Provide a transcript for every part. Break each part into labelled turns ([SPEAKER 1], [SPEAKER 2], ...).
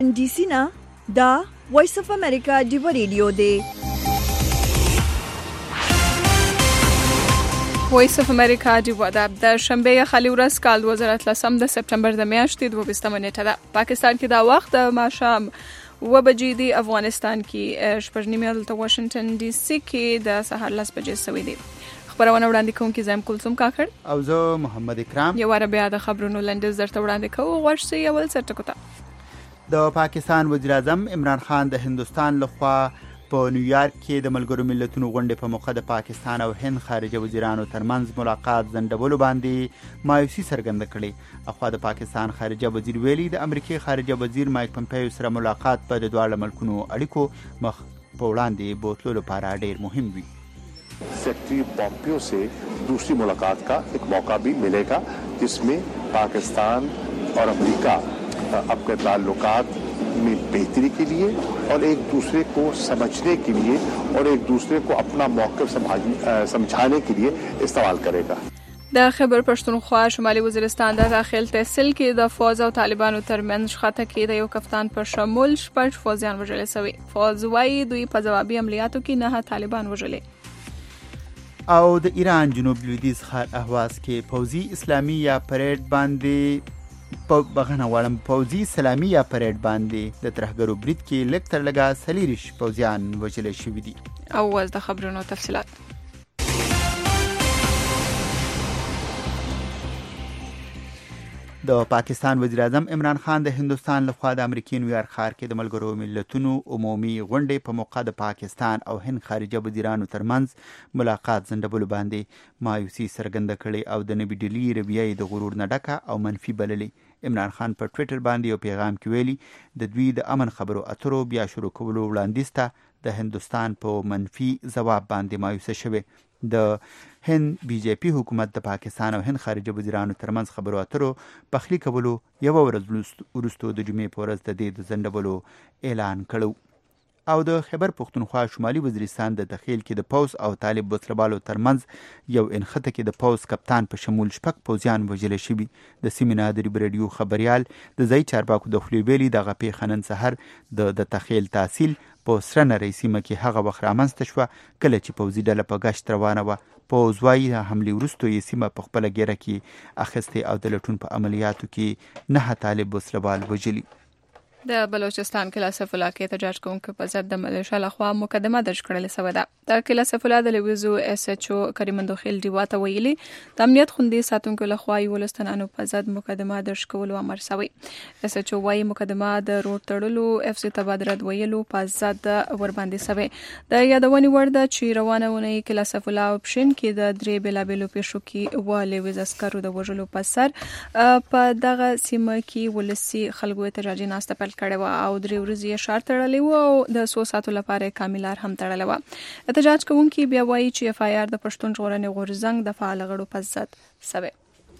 [SPEAKER 1] डी سی نه دا وایس اف امریکا دیو ریډیو دی.
[SPEAKER 2] وایس اف امریکا دیو د شنبه خالي ورځ کال 2013 د سپټمبر د میاشتې 22 نیټه ده. پاکستان کې دا وخت د ماښام 9 بجې دی. افغانستان کې شپږ نیمه دلته واشنگټن ډي سي کې د سهار 10 بجې سوي دي. خبرونه وړاندې کوم کې زم کلثوم کاکړ
[SPEAKER 3] او زه محمد اکرام.
[SPEAKER 2] یو بیا د خبرونو لنډیز درته وړاندې کوو. ورشي اول سرټکوتا.
[SPEAKER 3] د پاکستان وزیر اعظم عمران خان د هندستان لخوا په نیویارک کې د ملګرو ملتونو غونډې په موخه د پاکستان او هند خارجه وزیرانو ترمنځ ملاقات ځنډولو باندې مایوسي څرګنده کړې. اخوا د پاکستان خارجه وزیر ویلي د امریکای خارجه وزیر مایک پمپیو سره ملاقات په د دواړو ملکونو اړیکو مخ په وړاندې بوتلو لپاره ډیر مهم وي.
[SPEAKER 4] Secretary Pompeo से दूसरी मुलाकात का एक मौका भी मिलेगा जिसमें पाकिस्तान और अमेरिका अपने ताल्लुकात में बेहतरी के लिए और एक दूसरे को समझने के लिए और एक दूसरे को अपना मौक़िफ़ समझाने के लिए इस्तेमाल करेगा.
[SPEAKER 2] د خیبر پښتونخوا شمالي وزیرستان د داخل تحصیل کې د فوز او طالبانو ترمنځ شخړه کې د یو کپتان په شمول شپږ فوجیان وژل شوي. فوز وايي دوی په ځوابي عملیاتو کې 9 طالبان وژلي.
[SPEAKER 3] او د ایران جنوب لویدیځ ښار اهواز کې پوځي اسلامي یا پریډ باندې پوځي سلامي یا پریډ باندې د ترهګرو برید کې لږ تر لږه 40 پوځیان وژل شوي دي.
[SPEAKER 2] او اوس د خبرونو تفصیلات.
[SPEAKER 3] د پاکستان وزیر اعظم عمران خان د هندستان لخوا د امریکای نیویارک ښار کې د ملګرو ملتونو عمومي غونډې په موقع د پاکستان او هند خارجه وزیرانو ترمنځ ملاقات ځنډولو باندې مایوسي څرګنده کړې او د نوې ډیلي رویه د غرور نه ډکه او منفي بللې. عمران خان په ټویټر باندې یو پیغام کې ویلي د دوی د امن خبرو اترو بیا شروع کولو وړاندیز ته د هندستان په منفي ځواب باندې مایوسه شوه. د هند بی جے پی حکومت د پاکستان او هند خارجه وزیرانو ترمنځ خبرو اترو پخلی کولو یو ورځ وروسته د جمعې په ورځ د دې د ځنډولو اعلان کړو. او د خیبر پښتونخوا شمالي وزیرستان د داخل کې د پوز او طالب بوسلبالو ترمنځ یو انخته کې د پوز کپتان په شمول شپږ پوځیان وژل شوي. د سیمه نادری رادیو خبريال د ځای چارواکو د خلیویلی د غپی خنن سحر د تخیل تحصیل په سره نری سیمه کې هغه وخت رامنځته شوه کله چې پوځي ډله په گشت روانه وه. پوځ وايي د حملې وروسته یې سیمه په خپله ګیره کې اخیستې او د لټون په عملیاتو کې 9 طالب وسلوال وژلي.
[SPEAKER 2] د بلوچستان کلا سیف الله کې احتجاج کوونکو په ضد د ملیشیا لخوا مقدمه درج کړل شوې ده. د کلا سیف الله د لویزو اس ایچ او کریمندو خیل دیواته ویلي د امنیت خوندي ساتونکو لخوا یو لستنانو په ضد مقدمه درج کول امر شوی. اس ایچ او وايي مقدمه د روډ تړلو اف سی تبادله ویلو په ضد ور باندې شوی. د یادونې وړ ده چې روانه ونی کلا سیف الله اپشن کې د درې بلابلو پیښو کې والي ویز اسکرو د وژلو په سر په دغه سیمه کې ولسی خلکو احتجاجي ناسته کړه او درې ورځې شار تړلې و او د 100 ساعتو لپاره کاملار هم تړلې و. احتجاج کوونکي بیا وایي چې اف آی آر د پښتون ژغورنې غورځنګ د فعال غړو په ضد سوي.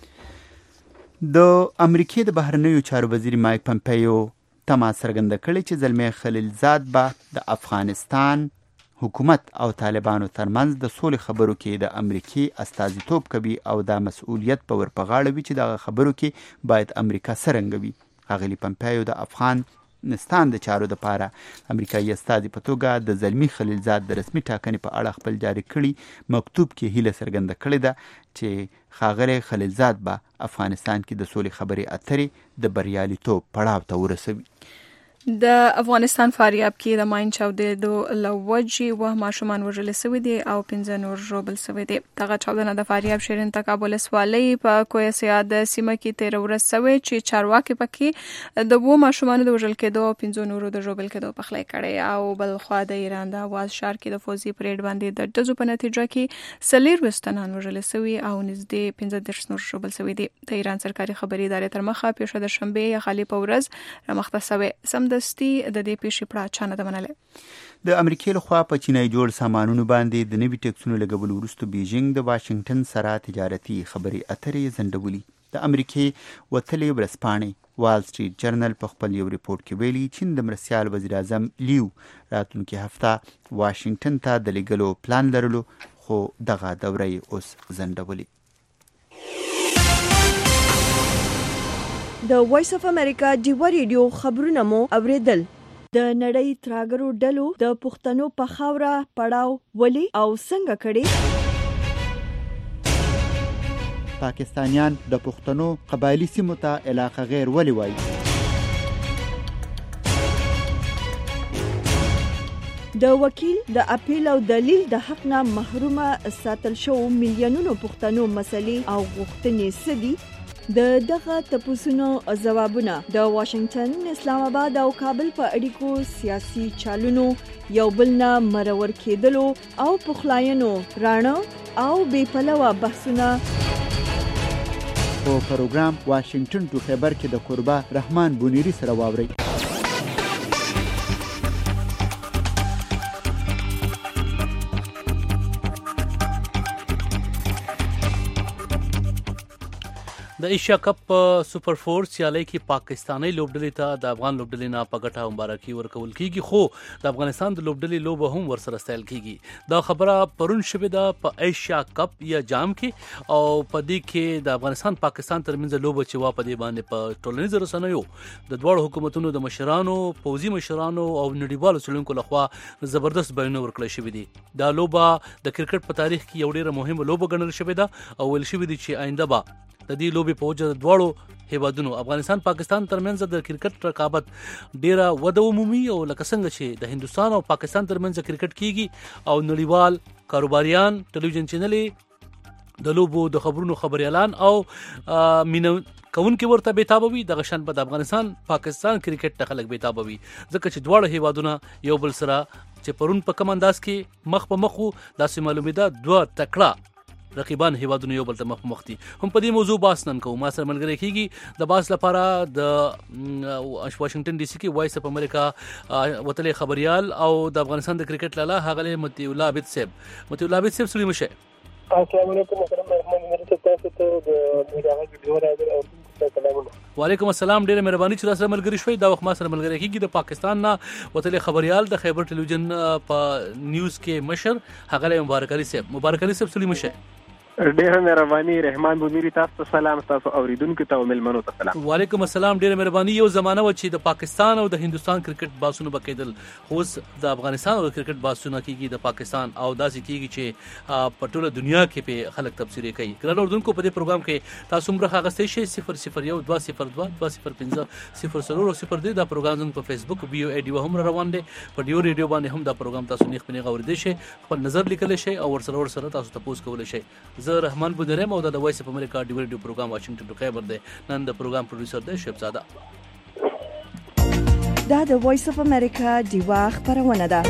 [SPEAKER 3] د امریکای د بهرنیو چارو وزیر مایک پمپیو تمه څرګنده کړې چې زلمی خلیلزاد به د افغانستان حکومت او طالبانو ترمنځ د سولې خبرو کې د امریکای استازیتوب کوي او دا مسؤلیت په ورپغاړه وي چې د خبرو کې باید امریکا څرنګه وي. اغلی پمپیو د افغانستان د چارو لپاره امریکایي استازي په توګه د زلمی خلیلزاد د رسمي ټاکنې په اړه خپل جاری کړي مکتوب کې هیله څرګنده کړې ده چې ښاغلی خلیلزاد به افغانستان کې د سولې خبرې اترې د بریالیتوب پړاو ته ورسوي.
[SPEAKER 2] د افغانستان فاریاب کې د ماین چاودېدو لوجې و ماشومان وژل شوي دي او 15 نور ژوبل شوي دي. دغه چاودنه د فاریاب شیرین تګاب ولسوالۍ په کوه سیاد سیمه کې 13 ورځ شوې چې چارواکي پکې د 2 ماشومان د وژل کېدو او 15 نورو د ژوبل کېدو پخلی کړي. او بل خوا د ایران د اواز ښار کې د فوزي پریډ باندې د ډزو په نتیجه کې 40 وستنان وژل شوي او نږدې 15 نور ژوبل شوي دي. د ایران سرکاري خبري ادارې تر مخه پیښه د شنبه یا خالي په ورځ رامخته شوې. دستی د دې پیښې پړه چانه ده منله.
[SPEAKER 3] د امریکای لخوا په چینای جوړ سامانونو باندې د نوي ټکسونو لګولو وروسته بیجینګ د واشنگټن سره تجارتي خبري اترې ځنډولي. د امریکای وتلې ورځپاڼې وال سټریټ جرنل په خپل یو ریپورت کې ویلي چین د مرستیال وزیر اعظم لیو راتلونکي هفته واشنگټن ته د لګلو پلان لرلو خو دغه دوره اوس ځنډولي.
[SPEAKER 1] د وایس اف امریکا ډیوا ریډیو خبرونه مو اوریدل. د نړۍ تراګرو ډلو د پښتنو په خاوره پړاو ولي او څنګه کړي.
[SPEAKER 3] پاکستانیان د پښتنو قبایلی سیمو ته علاقه غیر ولي وایي.
[SPEAKER 1] د وکیل د اپیل او دلیل د حق نه محرومه ساتل شو میلیونونو پښتنو مسلې او غوښتنې سدي. د دغه تپوسونو ځوابونه د واشنگټن، اسلام آباد او کابل په اړیکو سیاسي چالونو یو بل نه مرور کېدلو او پخلاینو رانه او بې پلوه بحثونه
[SPEAKER 3] په پروګرام واشنگټن ټو خیبر کې د قربا رحمان بونیری سره واوري.
[SPEAKER 5] د ایشیا کپ سپر 4 سیالۍ کې پاکستاني لوبډلې ته د افغان لوبډلې نه په ګټه مبارکي ورکول کیږي، خو د افغانستان د لوبډلې لوبه هم ورسره ستایل کیږي. دا خبره پرون شوې ده په ایشیا کپ یا جام کې او په دې کې د افغانستان پاکستان ترمنځ لوبه چې وا په دې باندې په ټولنیزو رسنیو د دوه حکومتونو د مشرانو، پوځي مشرانو او نړیوالو څېړونکو لخوا زبردست بیانونه ورکړل شوي دي. دا لوبه د کرکټ په تاریخ کې یو ډېره مهمه لوبه ګڼل شوې ده او ویل شوي دي چې آینده به د دې لوبې په وجه د دواړو هیوادونو افغانستان پاکستان ترمنځ د کرکټ رقابت ډیره وده ومومي او لکه څنګه چې د هندستان او پاکستان ترمنځ کرکټ کیږي او نړیوال کاروباریان، ټلویزیون چینلې د لوبو د خبرونو خبريالان او مینو کوونکې ورته بیتابوي، دغه شان په افغانستان پاکستان کرکټ ته خلک بیتابوي ځکه چې دواړه هیوادونه یو بل سره چې پرون په کوم انداز کې مخ په مخ داسې معلومه ده دوه تکړه رقیبان هیوادونو یو بل ته مخ مخ دي. هم په دې موضوع باس نن کوو. ما سره ملګری کیږي د باس لپاره د واشنگټن ډي سي کې وایس اف امریکا وتلې خبريال او د افغانستان د کرکټ لاله هغه متي الله عابد صاحب. متي الله عابد صاحب سلام شه.
[SPEAKER 6] السلام علیکم ورحمۃ الله وبرکاته.
[SPEAKER 5] وعلیکم السلام، ډیره مهرباني چې تاسو ملګری شوي. دا وخت ما سره ملګری کیږي د پاکستان نه وتلې خبريال د خیبر ټلویزیون په نیوز کې مشر هغه مبارک علي صاحب. مبارک علي صاحب سلام شه.
[SPEAKER 6] ډیره مهرباني رحمان بونیری، تاسو سلام، تاسو اوریدونکو ته او ملمنو ته سلام.
[SPEAKER 5] وعلیکم السلام، ډیره مهرباني. یو زمانہ و چې د پاکستان او د هندستان کرکټ باسونو بکیدل، خو د افغانستان او کرکټ باسونه کیږي د پاکستان او داسې کیږي چې په ټوله دنیا کې په خلک تبصره کوي. ګران اوردونکو په دې پروګرام کې تاسو موږ غاغستې شي 001 202 205 0 دا پروګرام زموږ په فیسبوک بي او ای ډي هم روان دي. په ډیو ریډیو باندې هم دا پروګرام تاسو نیخ پنی غوړې شي، خپل نظر لیکل شي او ورسره تاسو تاسو کول شي. زه رحمان بودرم او د وایس اف امریکا ډیو ریډیو پروګرام واشنگټن ټو خیبر دی. نن د پروګرام پروډوسر دی شهبزاده.
[SPEAKER 1] دا د وایس اف امریکا ډیوا خبرونه ده.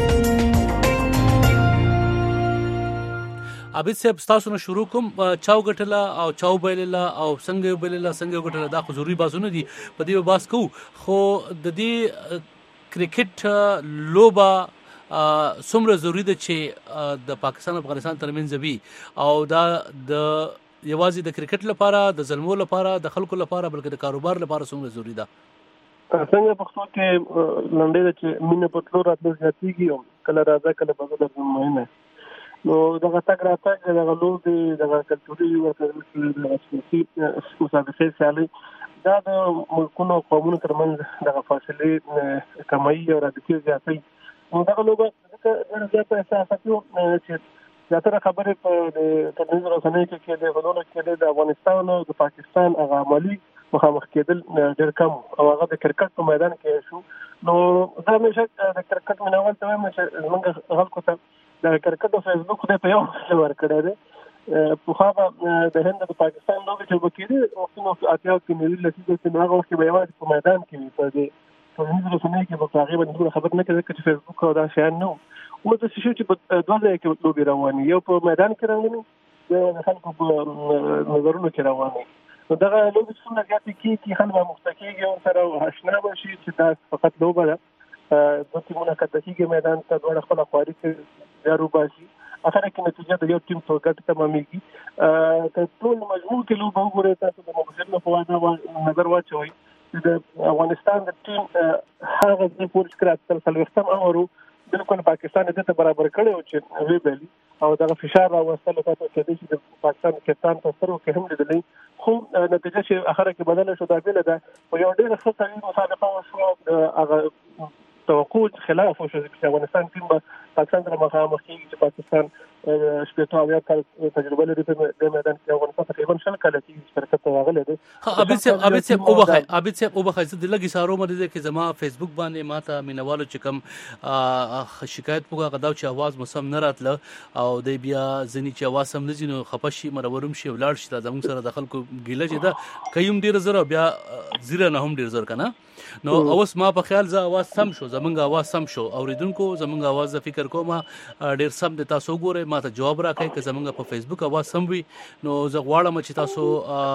[SPEAKER 5] عابد صاحب تاسو نه شروع کوم. چاو غټلا او چاو بیللا او څنګه بیللا څنګه غټلا دا خو ضروري باسونه دي، په دې باس کو. خو د دې کرکټ لوبه څومره ضروری ده چې د پاکستان او افغانستان ترمنځ وي او دا د یوازې د کرکټ لپاره، د زلمو لپاره، د خلکو لپاره، بلکې د کاروبار لپاره څومره ضروری ده؟
[SPEAKER 6] څنګه پښتو کې لنډې ده چې مینه په تلو راتلو زیاتېږي او کله راځه کله بدله مهمه. نو دغه تګ راتګ دغه لوبې دغه کلتوري ورته سیاسي مسابقې سیالۍ دا د ملکونو او قومونو ترمنځ دغه فاصلې کموي او رابطې زیاتوي. نو دغه لوبه ډېره زیاته احساساتي چې زیاتره خبرې په ټولنیزو رسنیو کې کېدې، غلونه کېدې، د افغانستان او د پاکستان هغه عملي مخامخ کېدل ډېر کم او هغه د کرکټ په میدان کې شو. نو زه همیشه د کرکټ مینوال ته وایم چې زموږ خلکو ته د کرکټ او فیسبوک خدای په یو څه ورکړی دی. پخوا به د هند د پاکستان لوبې چې به کېدې وختونه 80 کې ملي لسیزه چې هغه وخت به یوازې په میدان کې وي، په دې ټولنیزو رسنیو کې به په هغې باندې خبر نه کېده چې فیسبوک او دا شیان نه وو. اوس داسې شو چې په دوه ځایه کې لوبې روانې، یو په میدان کې روانې، یو د خلکو په نظرونو کې روانې. نو دغه لوبې څومره زیاتې کېږي خلک به مخته کېږي ورسره اشنا به شي چې دا فقط لوبه ده. دوه ټیمونه کښته کېږي میدان ته، دواړه خپله خواري کوي، بیا روباسي، اخره کې نتیجه د یو ټیم په ګټه تمامېږي. که ټول مجموع کې لوبه وګورئ، تاسو د مبصرینو په وعده نظر واچوئ چې د افغانستان د ټیم هغه ځای پورې چې کله 40 اوور بالکل پاکستان دې ته برابر کړی او چې وی بیلی او دا فشار راوستل تاسو کې د پاکستان کپتان په سترو کې هم لیدلې خو نتیجه چې اخره کې بدله شو دا بیل ده او یو ډېر ښه کوي مسابقه وشو هغه توقع خلاف وشو چې افغانستان ټیم به پاکستان سره مخامخ کیږي چې پاکستان شپږ اویا کال تجربه لري په میدان کې افغانستان تقریبا شل کال کې شرکت راغلی دی.
[SPEAKER 5] عابد صاحب اوبخه زه د لګي سارو مده کې زما فیسبوک باندې ماته مینوالو چې کوم شکایت وکړه غدا چې आवाज مسم نه راتله او د بیا ځنی چې आवाज سم نه زینو خپشي مرورم شي ولاړ شي زموږ سره د خلکو ګیله چې دا کيوم ډیر زره بیا زیره نه هم ډیر زر کنه نو اوس ما په خیال ز आवाज سم شو زمونږ आवाज سم شو اوریدونکو زمونږ आवाज د فکر کوم ډیر سم د تاسو ګوره ما ته جواب راکړئ چې زمونږ په فیسبوک आवाज سم وي نو زه غواړم چې تاسو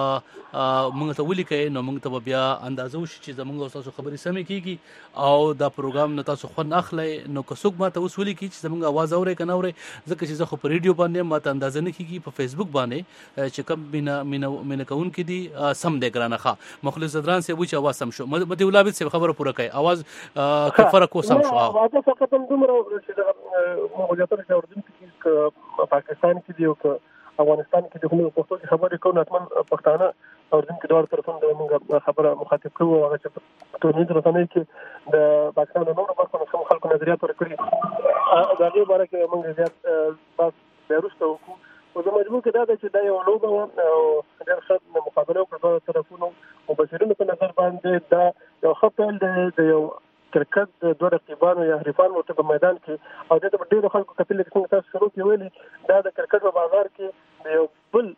[SPEAKER 5] موږ ته ولیکئ نو موږ ته بیا اندازو شي چې زمونږ تاسو خبرې سمې کیږي او دا پروګرام نه تاسو خو نه اخلي نو که څوک ما ته اوس ولیکي چې زمونږ आवाज اوري کنه اوري ځکه چې زه خو په ریډیو باندې ما ته اندازه نه کیږي په فیسبوک باندې چې کوم مینا کون کې دي سم دی ګرانه ښه مخلص زدران سه وی چې आवाज سم شو مده ولابت سه خبره پوره کوي आवाज که فرق کو سم شو
[SPEAKER 6] واده فقط هم دومره چې موږ جاتره چې اردن کې پاکستان کې دی او افغانستان کې د کومو پښتو کې خبرې کوو ناتمن پښتانه اردن کې دوه طرفونه د موږ خبره مخاطب کوو هغه چې ټولنیز رسنۍ کې د پاکستان د نورو برخو څخه خلکو نظریات ورکړي دا غي باره کې موږ زیات بس بیرسته وکړو او زه مجبور کې دا چې دا یو لوبه او ډېر ښه مقابله وکړه د طرفونو مبصرینو په نظر باندې دا یو ښه پیل د یو کرکټ د دوه رقیبانو یا حریفانو ورته په میدان کې او د ډېرو خلکو کتل چې څنګه تاسو شروع کې ویلي دا د کرکټ په بازار کې د یو بل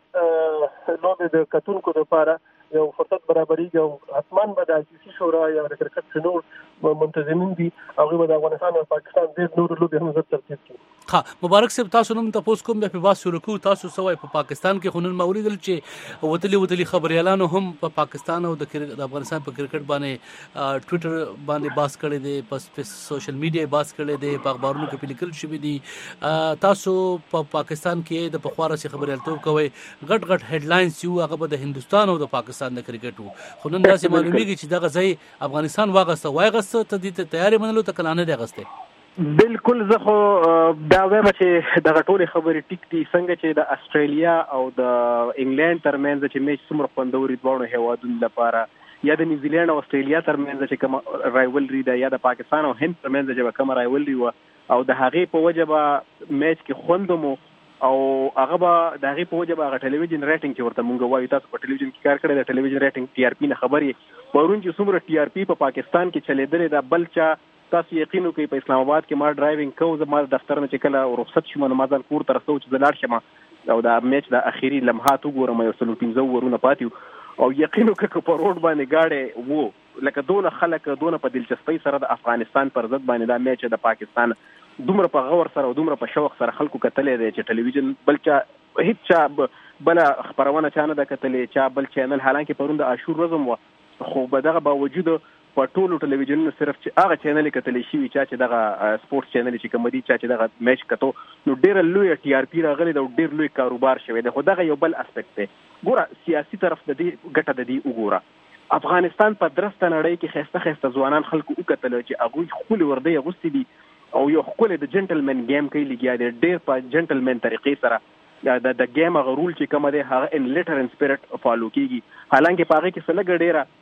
[SPEAKER 6] لوبې د کتونکو لپاره یو فرصت برابرېږي او حتمان به د ICC شورا یا د کرکټ شنور منتظمین دي هغوی به د افغانستان او پاکستان ډېر نورو لوبې هم زر ترتیب کړي.
[SPEAKER 5] ښه مبارک صاحب تاسو نوم تاسو کوم د پیواز شروع کو تاسو سوای په پاکستان کې خونن مولیدل چې وتلی خبريالانو هم په پاکستان او د افغانستان په کرکټ باندې ټوئیټر باندې باس کړي دي په سوشل میډیا باس کړي دي په اخبارونو کې لیکل شوی دي تاسو په پاکستان کې د پخواره سي خبريالتوب کوي غټ هډلاینز یو هغه به د هندستان او د پاکستان د کرکټ خونن داسې معلومیږي چې دغه ځای افغانستان واغسته ته دي تیاری منلو ته کلانه دی غسته
[SPEAKER 7] بالکل زه خو دا وایم چې دغه ټولې خبرې ټیک دي څنګه چې د استرالیا او د انګلند ترمنځ چې میچ څومره خوندوري دواړو هیوادونو لپاره یا د نیوزیلند او استرالیا ترمنځ چې کوم رایولري ده یا د پاکستان او هند ترمنځ چې کوم رایولري و او د هغې په وجه به میچ کې خوند مو او هغه به د هغې په وجه به هغه ټلویزیون ریټینګ چې ورته مونږ وایو تاسو په ټلویزیون کې کار کړی د ټلویزیون ریټینګ TRP نه خبرې پرون چې څومره TRP په پاکستان کې چلیدلې ده بل چا تاسو یقین وکړئ په اسلام آباد کې ما ډرایوینګ کوم زما دفتر نه چې کله رخصت شوم نو ما ځان کور ته رسو چې زه لاړ شم او دا میچ د اخیری لمحات وګورم یو 15 ورونه پاتې او یقین وکړئ که په روډ باندې گاډي وو لکه دونه خلک دونه په دلچسپۍ سره د افغانستان پر ضد باندې دا میچ د پاکستان دومره په غور سره او دومره په شوق سره خلکو کتلې دی چې ټلویزیون بل چا هیڅ چا بل خبرونه چانه د کتلې چا بل چینل حالانکه پرون د عاشور ورځ مو خو به دغه باوجود په ټولو ټلویزیونونو صرف چې هغه چینل کتلې شي چې دغه سپورت چینل چې کوم دي چې دغه میچ کتو نو ډېر لوی TRP راغلی دا ډېر لوی کاروبار شوی دی خو دغه یو بل اسپیکټ دی ګوره سیاسي طرف د دې ګټه د دې وګوره افغانستان په درسته نړۍ کې خسته ځوانان خلکو وکتل چې هغه خپل وردی غوستي دي او یو خپل د جنټلمن گیم کوي لګیا دی ډېر په جنټلمن طریقې سره د گیم غرول چې کوم دی هغه ان لیټر ان سپیرټ فالو کیږي حالانکه پاره کې سلګ ډېره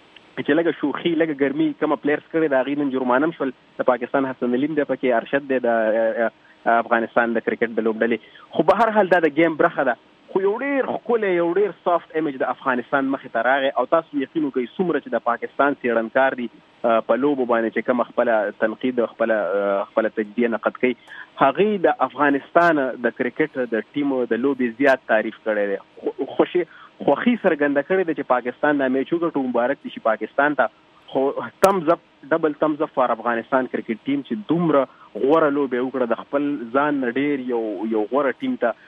[SPEAKER 7] چې لګه شوخي لګه ګرمي کوم پلیئرز کړي دا غینن جرمانم شول د پاکستان حسن علیم د پکې ارشد د افغانستان د کرکټ د لوبډلې خو به هر حال دا د گیم برخه ده خو یو ډیر سافت ایمیج د افغانستان مخې ته راغی او تاسو یقین وکړئ څومره چې د پاکستان څېړنکار دي په لوبو باندې چې کوم خپل تنقید او خپل تجزیه نقد کوي هغه د افغانستان د کرکټ د ټیمو د لوبې زیات تعریف کړی دی خوخي سرګنده کړی دی چې پاکستان د میچ وګټو مبارک دي چې پاکستان ته خو تمز اپ ډبل تمز اپ فار افغانستان کرکټ ټیم چې دومره غوره لوبې وکړه د خپل ځان ډېر یو غوره ټیم ته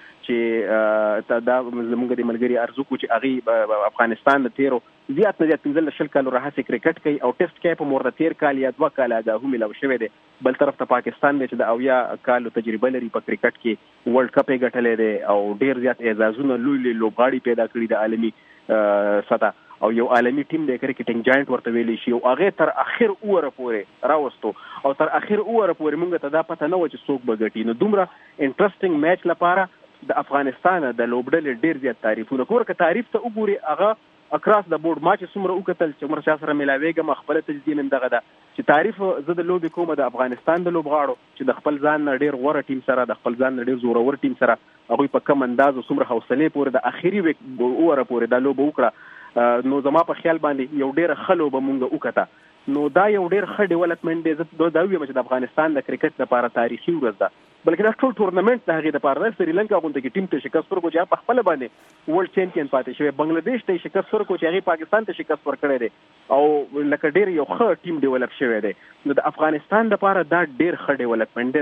[SPEAKER 7] چې دا زموږ د ملګری ارزو کو چې هغه افغانستان د تیرو زیات نه زیات 15 کالو راهسې کرکټ کوي او ټیسټ کې په مورده تیر کال یا 2 کال دا هم ملو شوی دی بل طرف ته پاکستان چې د اویا کالو تجربه لري په کرکټ کې ورلد کپ یې ګټلې دی او ډیر زیات اعزازونه لوی لوبغاړي پیدا کړي د عالمي سطح او یو عالمی ټیم دی کرکټینګ جاینټ ورته ویلی شي او هغه تر اخر اوره پورې راوستو او تر اخر اوره پورې موږ ته دا پته نه و چې څوک به ګټي. نو دومره انټرېسټینګ میچ لپاره د افغانستان د لوبډلې ډیر زیات تعریفونه کوي. که تعریف ته وګوري هغه اکراس د بورډ ما چې څومره وکتل چې عمر شاه سره ملاویږم خپل تجزیه مم دغه ده چې تعریف زه د لوبې کوم د افغانستان د لوبغاړو چې د خپل ځان ډیر غوره ټیم سره د خپل ځان ډیر زورور ټیم سره هغه په کم انداز او څومره حوصله پورې د اخیری وک اوره پورې د لوب وکړه. نو زما په خیال باندې یو ډیر خلو به مونږ وکړه. نو دا یو ډیر ښه ډیولپمنٹ دی. زه دا وایم چې د افغانستان د کرکټ لپاره تاریخي ورځ ده، بلکې دا ټول ټورنمنت د هغې لپاره ده. سریلانکا غونډه کې ټیم ته شکست ورکړو چې په خپله باندې ورلډ چیمپئن پاتې شوی، بنګلادیش ته شکست ورکړو چې هغې پاکستان ته شکست ورکړی دی او لکه ډیر یو ښه ټیم ډیولپ شوی دی. نو د افغانستان لپاره دا ډیر ښه ډیولپمنٹ دی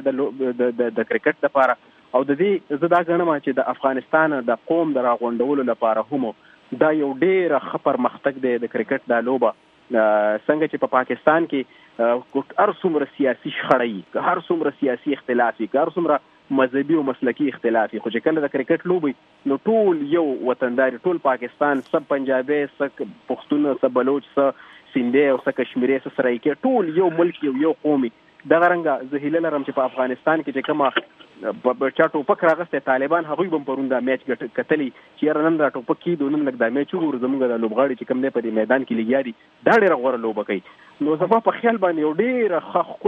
[SPEAKER 7] د کرکټ لپاره. او د دې زه دا ګڼم چې د افغانستان د قوم د راغونډولو لپاره هم دا یو ډیر ښه پرمختګ دی د کرکټ دا لوبه. څنګه چې په پاکستان کې هر څومره سیاسي شخړې، هر څومره سیاسي اختلاف، هر څومره مذهبي او مسلکي اختلاف، خو چې کله د کرکټ لوبي نو ټول یو وطندار، ټول پاکستان، سب پنجابي، سب پښتون، سب بلوچ، سب سندي او سب کشمیري، سب سرایکي، ټول یو ملک یو قومي. دغه رنګه زه هیله لرم چې په افغانستان کې چې کومه په چا ټوپک راغسته طالبان هغوی به پرون دا میچ کتلی چې یاره نن را ټوپک کیدو، نن لږ دا میچ وګورو زموږ د لوبغاړي چې کوم دی په دې میدان کې لګیا دي دا ډېره غوره لوبه کوي. نو زما په خیال باندې یو ډېره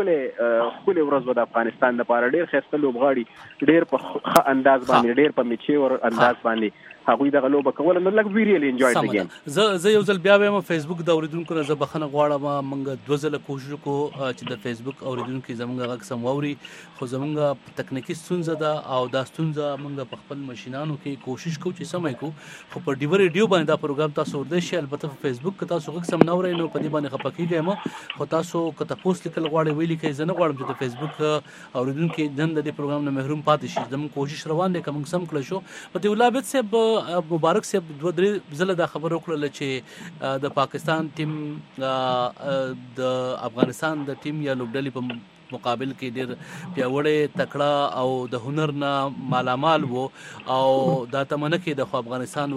[SPEAKER 7] ښکلې ورځ به د افغانستان لپاره، ډېر ښایسته لوبغاړي ډېر په ښه انداز باندې، ډېر په میچور انداز باندې هغوی دغه لوبه کوله. نو لږ وی ریلی انجوای د گیم.
[SPEAKER 5] زه یو ځل بیا وایم فیسبوک د اوریدونکو نه زه بخښنه غواړم. موږ دوه ځله کوشش وکړو چې د فیسبوک اوریدونکو زموږ غږ سم واوري، خو زموږ تکنیکی ستونزه ده او دا ستونزه موږ په خپل ماشینانو کې کوشش کوو چې سم یې کوو، خو په ډیو ریډیو باندې دا پروګرام تاسو ورده شي. البته په فیسبوک کې تاسو غږ سم نه اورئ نو په دې باندې خپه کیږئ، خو تاسو که تاسو لیکل غواړئ ویلي کوي. زه نه غواړم چې د فیسبوک اوریدونکو نن د دې پروګرام نه محروم پاتې شي. زموږ کوشش روان دی که موږ سم کړی شو. په دې ولابت صاحب مبارک صاحب دوه درې ځله دا خبره وکړله چې د پاکستان ټیم د افغانستان د ټیم یا لوبډلې په مقابل کې ډېر پیاوړی، تکړه او د هنر نه مالامال وو او دا تمنه کې د افغانستان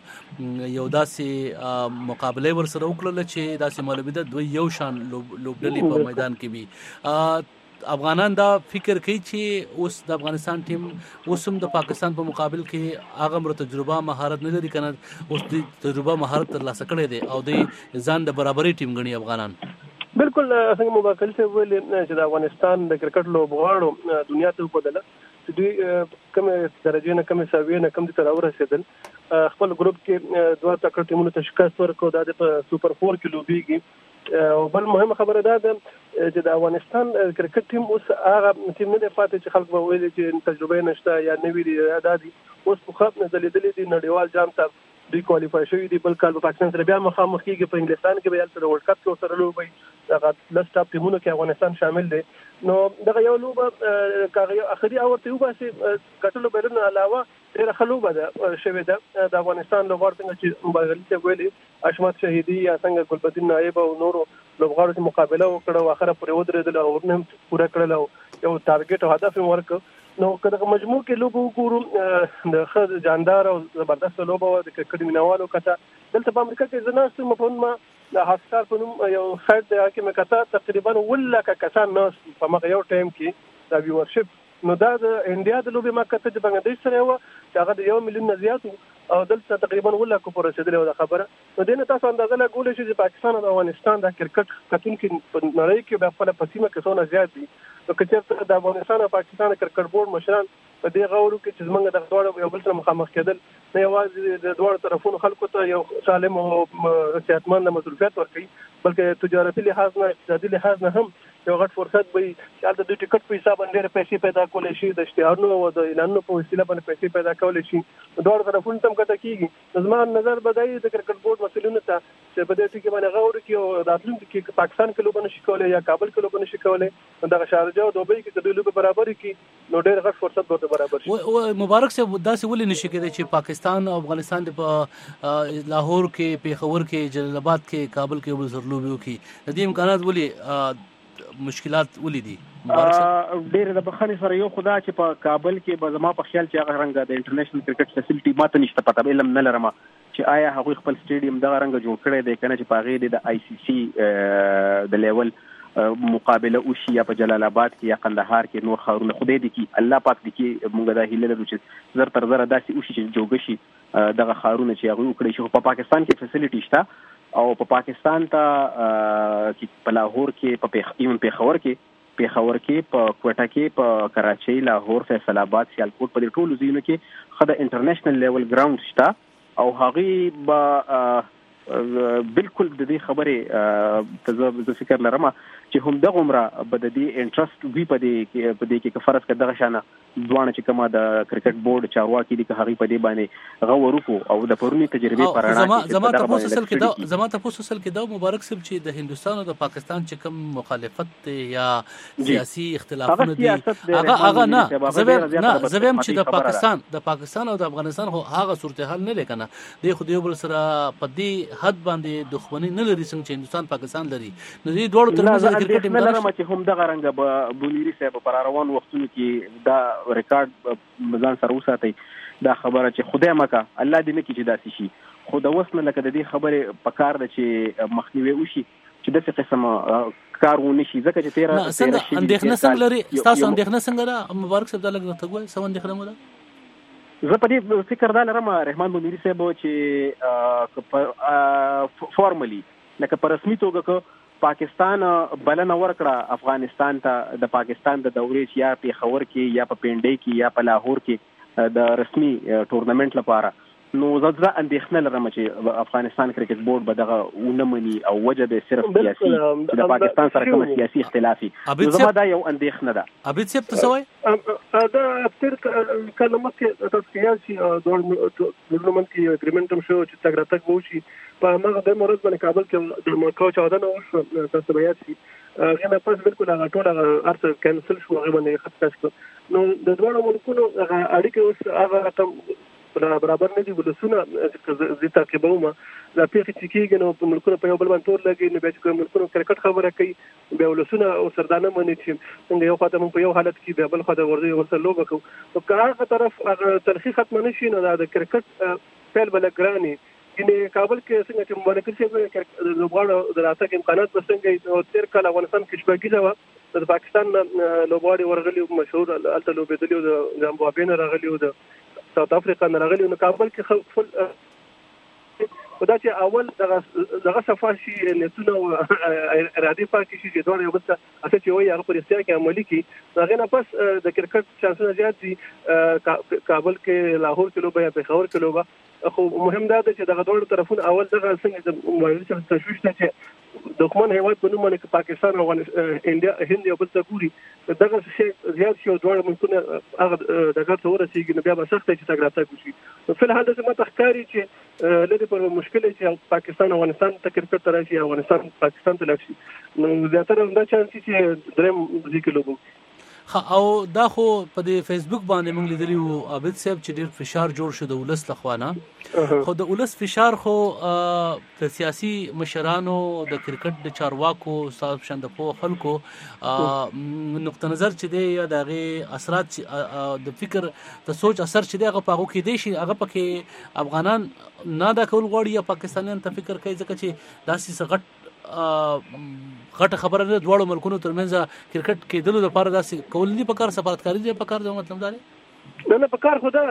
[SPEAKER 5] ورته یو داسې مقابله ورسره وکړله چې داسې معلومه ده دوی یو شان لوبډلې په میدان کې وي. افغانان دا فکر کوي چې اوس د افغانستان ټیم اوس هم د پاکستان په مقابل کې هغه مر تجربه مهارت نه لري، کنه اوس د تجربه مهارت ترلاسه کړی دی او د ځان د برابرۍ ټیم غني افغانان.
[SPEAKER 6] بالکل څنګه مباکل څه ویل چې د افغانستان د کرکټ لوبغاړو دنیا ته وکړل چې دوی کوم درجه نه کوم ساوی نه کوم تر ورسېدل. خپل ګروپ کې دوه تکړه ټیمونو ته شکست ورکړو، د سوپر 4 کې لوبيږي. او بل مهمه خبره ده چې د افغانستان کرکټ ټیم اوس هغه ټیم نه دی پاتې چې خلک به ویلي چې تجربه نشته یا نوی دی یا دادي. اوس په خپ نه دلیدلې دي نړیوال جام ته دوی کوالیفای شوی دی، بل کال په پاکستان سره بیا مخامخ کیږي. په انګلستان کې به یالته د ورلډ کپ کې سره لوبي هغه لس ټاپ ټیمونو کې افغانستان شامل دی. نو دغه یو لوبه کاغه اخري اورته وباسي کټلو بیرون علاوه ډیره خلوبه ده شوی ده د افغانستان لوبغاړو څنګه چې مبارک ته ویلي اشمت شهیدی یا څنګه ګلبدین نایب او نورو لوبغاړو چې مقابله وکړه او اخره پورې ودرېدل او ورنه پوره کړل او یو ټارګټ او هدف یې ورکړ. نو کله مجموع کې لوبو وګورو د خد جاندار او زبردست لوبه د کرکټ مینوالو کته دلته په امریکا کې زناست مفهوم د هاسکار په نوم یو سایت د حکیم کته تقریبا ولکه کسان نو په مغه یو ټایم کې د ویورشپ. نو دا د انډیا د لوبي ما کته د بنگلاديش سره و چې هغه د 1 ملیون نه زیات او دلته تقریبا ولکه پر رسیدلې و خبره. نو دینه تاسو اندازه لګولې چې پاکستان او افغانستان د کرکټ کتون کې په نړۍ کې په خپل پسیمه کې څونه زیات دي. نو کچې د افغانستان او پاکستان کرکټ بورډ مشران په دې غوړو کې چې زمونږ د دوړو یو بل سره مخامخ کېدل نه یوازې د دوړو طرفونو خلکو ته یو سالم او صحتمند مسؤلیت ورکړي، بلکې تجارتي لحاظ نه، اقتصادي لحاظ نه هم یو غټ فرصت به چې د ټیکټ په حساب باندې پیسې پیدا کولای شي، د اشتهارونو او د اعلانونو په وسیله باندې پیسې پیدا کولای شي. دوړو طرفونو تم کته کیږي. زما نظر بدای د کرکټ بورډ مسؤلینو ته چې په دې کې باندې غوړ کې او راتلونکي کې پاکستان کې لوبونه شي کولای یا کابل کې لوبونه شي کولای، د شارجه او دوبۍ کې د لوبې برابر کې نو ډېر غټ فرصت ورته برابر شي.
[SPEAKER 5] مبارک صاحب داسې ولې نشي کېدای چې پاکستان او افغانستان په لاهور کې، پیښور کې، جلال آباد کې، کابل کې وبل سر لوبي وکړي؟ د دې امکانات ولې مشکلات ولیدي؟
[SPEAKER 7] ډېر د بخښنې سره یو خدا چې په کابل کې به زما په خیال چې هغه رنګ د انټرنیشنل کرکټ فیسیلیټي ماته نشته پته علم نه لرم چې آیا هغوی خپل سټیډیم دغه رنګ جوړ کړی دی کنه چې په هغې د آی سی سی د لیول مقابله وشي یا په جلال آباد کې یا قندهار کې نور ښارونه خدای دې کې الله پاک دې کې موږ دا هیله لرو چې زر تر زره داسې وشي چې جوړ شي دغه ښارونه چې هغوی وکړی شي. په پاکستان کې فیسیلیټي شته او په پاکستان ته په لاهور کې په پېښور کې په کوټه کې په کراچۍ لاهور فیصل آباد سیالکوټ په دې ټولو ځایونو کې ښه د انټرنیشنل لیول ګراوند شته او هغې به بالکل د دې خبرې زه فکر لرم چې هم دغه عمره به د دې انټرست وي په دې کې که فرض کړه دغه شانه ځوانه چې کومه د کرکټ بورډ چارواکي دي که هغې په دې باندې غور وکړو او د پرونی تجربې په رڼا کې
[SPEAKER 5] زما تاسو اصل کې دا مبارک صاحب چې د هندوستان او د پاکستان چې کوم مخالفت یا سیاسي اختلافونه دي هغه نه زبم چې د پاکستان او د افغانستان هغه صورتحال نه لکنه د خو دیو بل سره په دې حد باندې دښمنی نه لري څنګه چې هندوستان پاکستان لري نو دې دوه ترمنځ کرکټ
[SPEAKER 7] نه لرم چې هم دغه رنګ به بونیری صاحب پر روان وختونو کې دا ریکارډ ځان سره وساتي دا خبره چې خدای مکه الله دې نه کړي چې داسې شي خو د اوس نه لکه د دې خبرې په کار ده چې مخنیوي وشي چې داسې قسمه کار ونه شي ځکه چې تیره
[SPEAKER 5] اندېښنه څنګه لري تاسو اندېښنه څنګه ده مبارک صاحب دا لږ راته وایي څه اندېښنه مو ده؟
[SPEAKER 7] زه په دې فکر دا لرم رحمان بونیری صاحب چې فارملی لکه په رسمي توګه پاکستان بلنه ورکړه افغانستان ته د پاکستان د دورې یا پېښور کې یا په پینډۍ کې یا په لاهور کې د رسمي ټورنمنت لپاره نو زه اندېښنه لرم چې افغانستان کرکټ بورډ به دغه ونه مني او وجه به صرف سیاسي چې د پاکستان سره کوم سیاسي اختلافي زما دا یو اندېښنه ده.
[SPEAKER 5] عبید صاحب ته څه وایي؟
[SPEAKER 6] دا تر کله مخکې تاسو کیاسي ټورنمنت کې اګریمنټ هم شو چې تګ راتګ وشي په هغه د مرز باندې کابل کې د مکو چاودنه وشو تاسو بیا شي هغه پس بالکل هغه ټول ارڅ کینسل شو هغه باندې خط کړ نو د دوه ملکونو هغه اړیکه اوس هغه رقم برابر نه دي ولسونه چې تعقیبوم دا پیښې چې کېږي نو په ملکونو په یو بل باندې تور لګي نو بیا چې ملکونو کرکټ خبره کوي بیا ولسونه او سردانه مني چې څنګه یو خاطر مونږ په یو حالت کې بیا بل خاطر ورځي ورسره لوبه کوو نو که هغه طرف هغه تلخی ختم نشي نو دا د کرکټ فعل بلګراني چې کابل کې څنګه چې مبارک شي لوبغاړو د راتګ امکانات به څنګه او تیر کال افغانستان کې شپږیزه و د پاکستان لوبغاړي ورغلي مشهور الته لوبېدلي د زامبابوې نه راغلي او د ساوث افریقا نه راغلي نو کابل کې خپل دا چې اول دغه صفه شي نیتونه او ارادي پاکي شي چې دوه یو بل څه چې وایي هغه په اختیار کې عملي کی هغه نه پس د کرکټ چانسونه زیات دي کابل کې لاهور کې لوبه یا پېښور کې لوبه خو مهم دا ده چې دغه دوه طرفونه اول دغه څنګه د موبایل تشویش ته چې دښمن هیواد په نوم باندې پاکستان او انډیا هند یو بل څه ګوري دغه شی زیات شي او دوه ملکونه هغه دغه څه ورسیږي نو بیا به سخت چې تګ راتګ وشي نو په الحال د مت ښکاری چې لدې پر مشکل چې پاکستان او افغانستان ته کرکټ تر شي افغانستان پاکستان ته لشي نو زیاتره دا چانس چې دریم ځکه لوبو
[SPEAKER 5] او دا خو په دې فیسبوک باندې موږ لیدلی وو عابد صاحب چې ډېر فشار جوړ شو د ولس لخوانه خو د ولس فشار خو د سیاسي مشرانو د کرکټ د چارواکو صاحب شندپو خلکو نقطه نظر چې دی یا دغه اثرات د فکر د سوچ اثر چې دی هغه په هغه کې دی شي هغه پکې افغانان نه دا کول غواړي یا پاکستانیان ته فکر کوي ځکه چې داسې غټ غټه خبره ده دواړو ملکونو ترمنځ کرکټ کېدلو لپاره داسې کول دي په کار سفارتکاري دي په کار دا مطلب دا
[SPEAKER 6] نه په کار خدا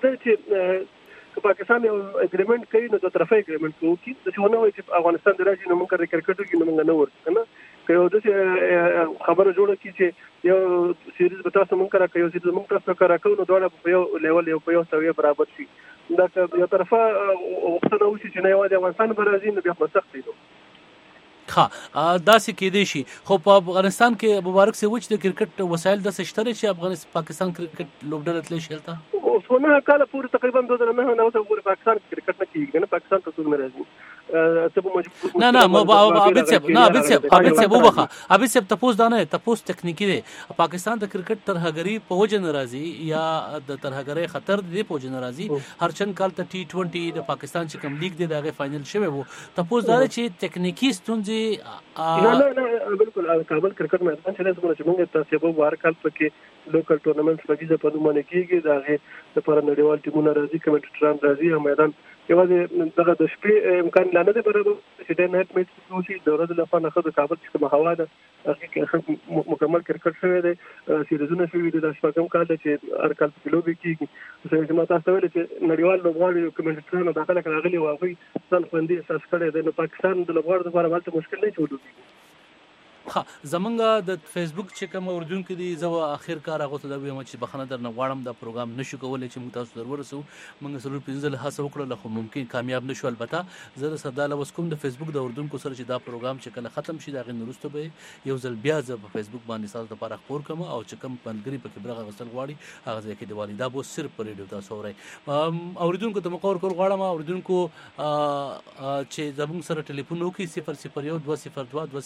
[SPEAKER 6] چې پاکستان یو اګریمنټ کوي نو د طرفه اګریمنټ کوي چې ونه وي چې افغانستان درځي نو موږ کرکټ کې نو موږ نه ورته نه که یو د خبره جوړه کی چې یو سیریز به تاسو موږ کرا کوي سیریز موږ تاسو کرا کوو نو دواړه په یو لیول یو په یو سویه برابر شي دا یو طرفه وختونه وشي چې نه یو د افغانستان برازي نو بیا په سخت دی
[SPEAKER 5] داسې کېدای شي خو په افغانستان کې مبارک سي وچ د کرکټ وسایل د سشتره چې افغانستان پاکستان کرکټ لوبډله تللی شي تا
[SPEAKER 6] اوس نه کال پورې تقریبا 2009 پورې پاکستان کرکټ نه کیږي نه پاکستان ته څنګه راځي
[SPEAKER 5] نه عابد صاحب وبخه عابد صاحب تاسو تکنیکی دی پاکستان د کرکټ ترهګری په وجه ناراضي یا د ترهګری خطر دی په وجه ناراضي هر چن کال ته T20 د پاکستان چې کوم لیگ دی دغه فائنل شوی وو تاسو دا چې تکنیکی ستونزې
[SPEAKER 6] نه بالکل کابل کرکټ میدان چې موږ تاسو په وار کال پکې لوکل ټورنمنټس پکې په دومره کېږي دا لپاره نړیوال ټیمونه راځي کمنټران راځي او میدان یوازې دغه د شپې امکان نه دی برابر چې د نایټ میچ وشي د ورځې لپاره نه خو د کابل چې کومه هوا ده هغه مکمل کرکټ شوی دی سیریزونه شوي دي د شپږم کال چې هر کال په لوبي کېږي چې ما تاسو ویل چې نړیوال لوبغاړي کمنټران داخله راغلي واغوي ځان خوندي احساس کړي دی نو پاکستان د لوبغاړو لپاره ولته مشکل نه جوړوي
[SPEAKER 5] زمونږ د فیسبوک چې کوم اردوونکو دي زه اخر کار هغه ته دا وایم چې بخنه درنه غواړم دا پروګرام نشو کولای چې موږ تاسو ورسو موږ سره پنځل هڅه وکړو خو ممکن کامیاب نشو البته زه سردار وسکوم د فیسبوک د اردوونکو سره چې دا پروګرام چې کله ختم شي دا غن وروسته به یو ځل بیا زه په فیسبوک باندې تاسو لپاره خبر کوم او چې کوم پندګری پکې برغه غسل غواړي هغه ځکه د والدا بو صرف پر ریډیو تاسو اورئ اوردونکو ته مقور کول غواړم اوردونکو چې زموږ سره ټلیفون وکړي 001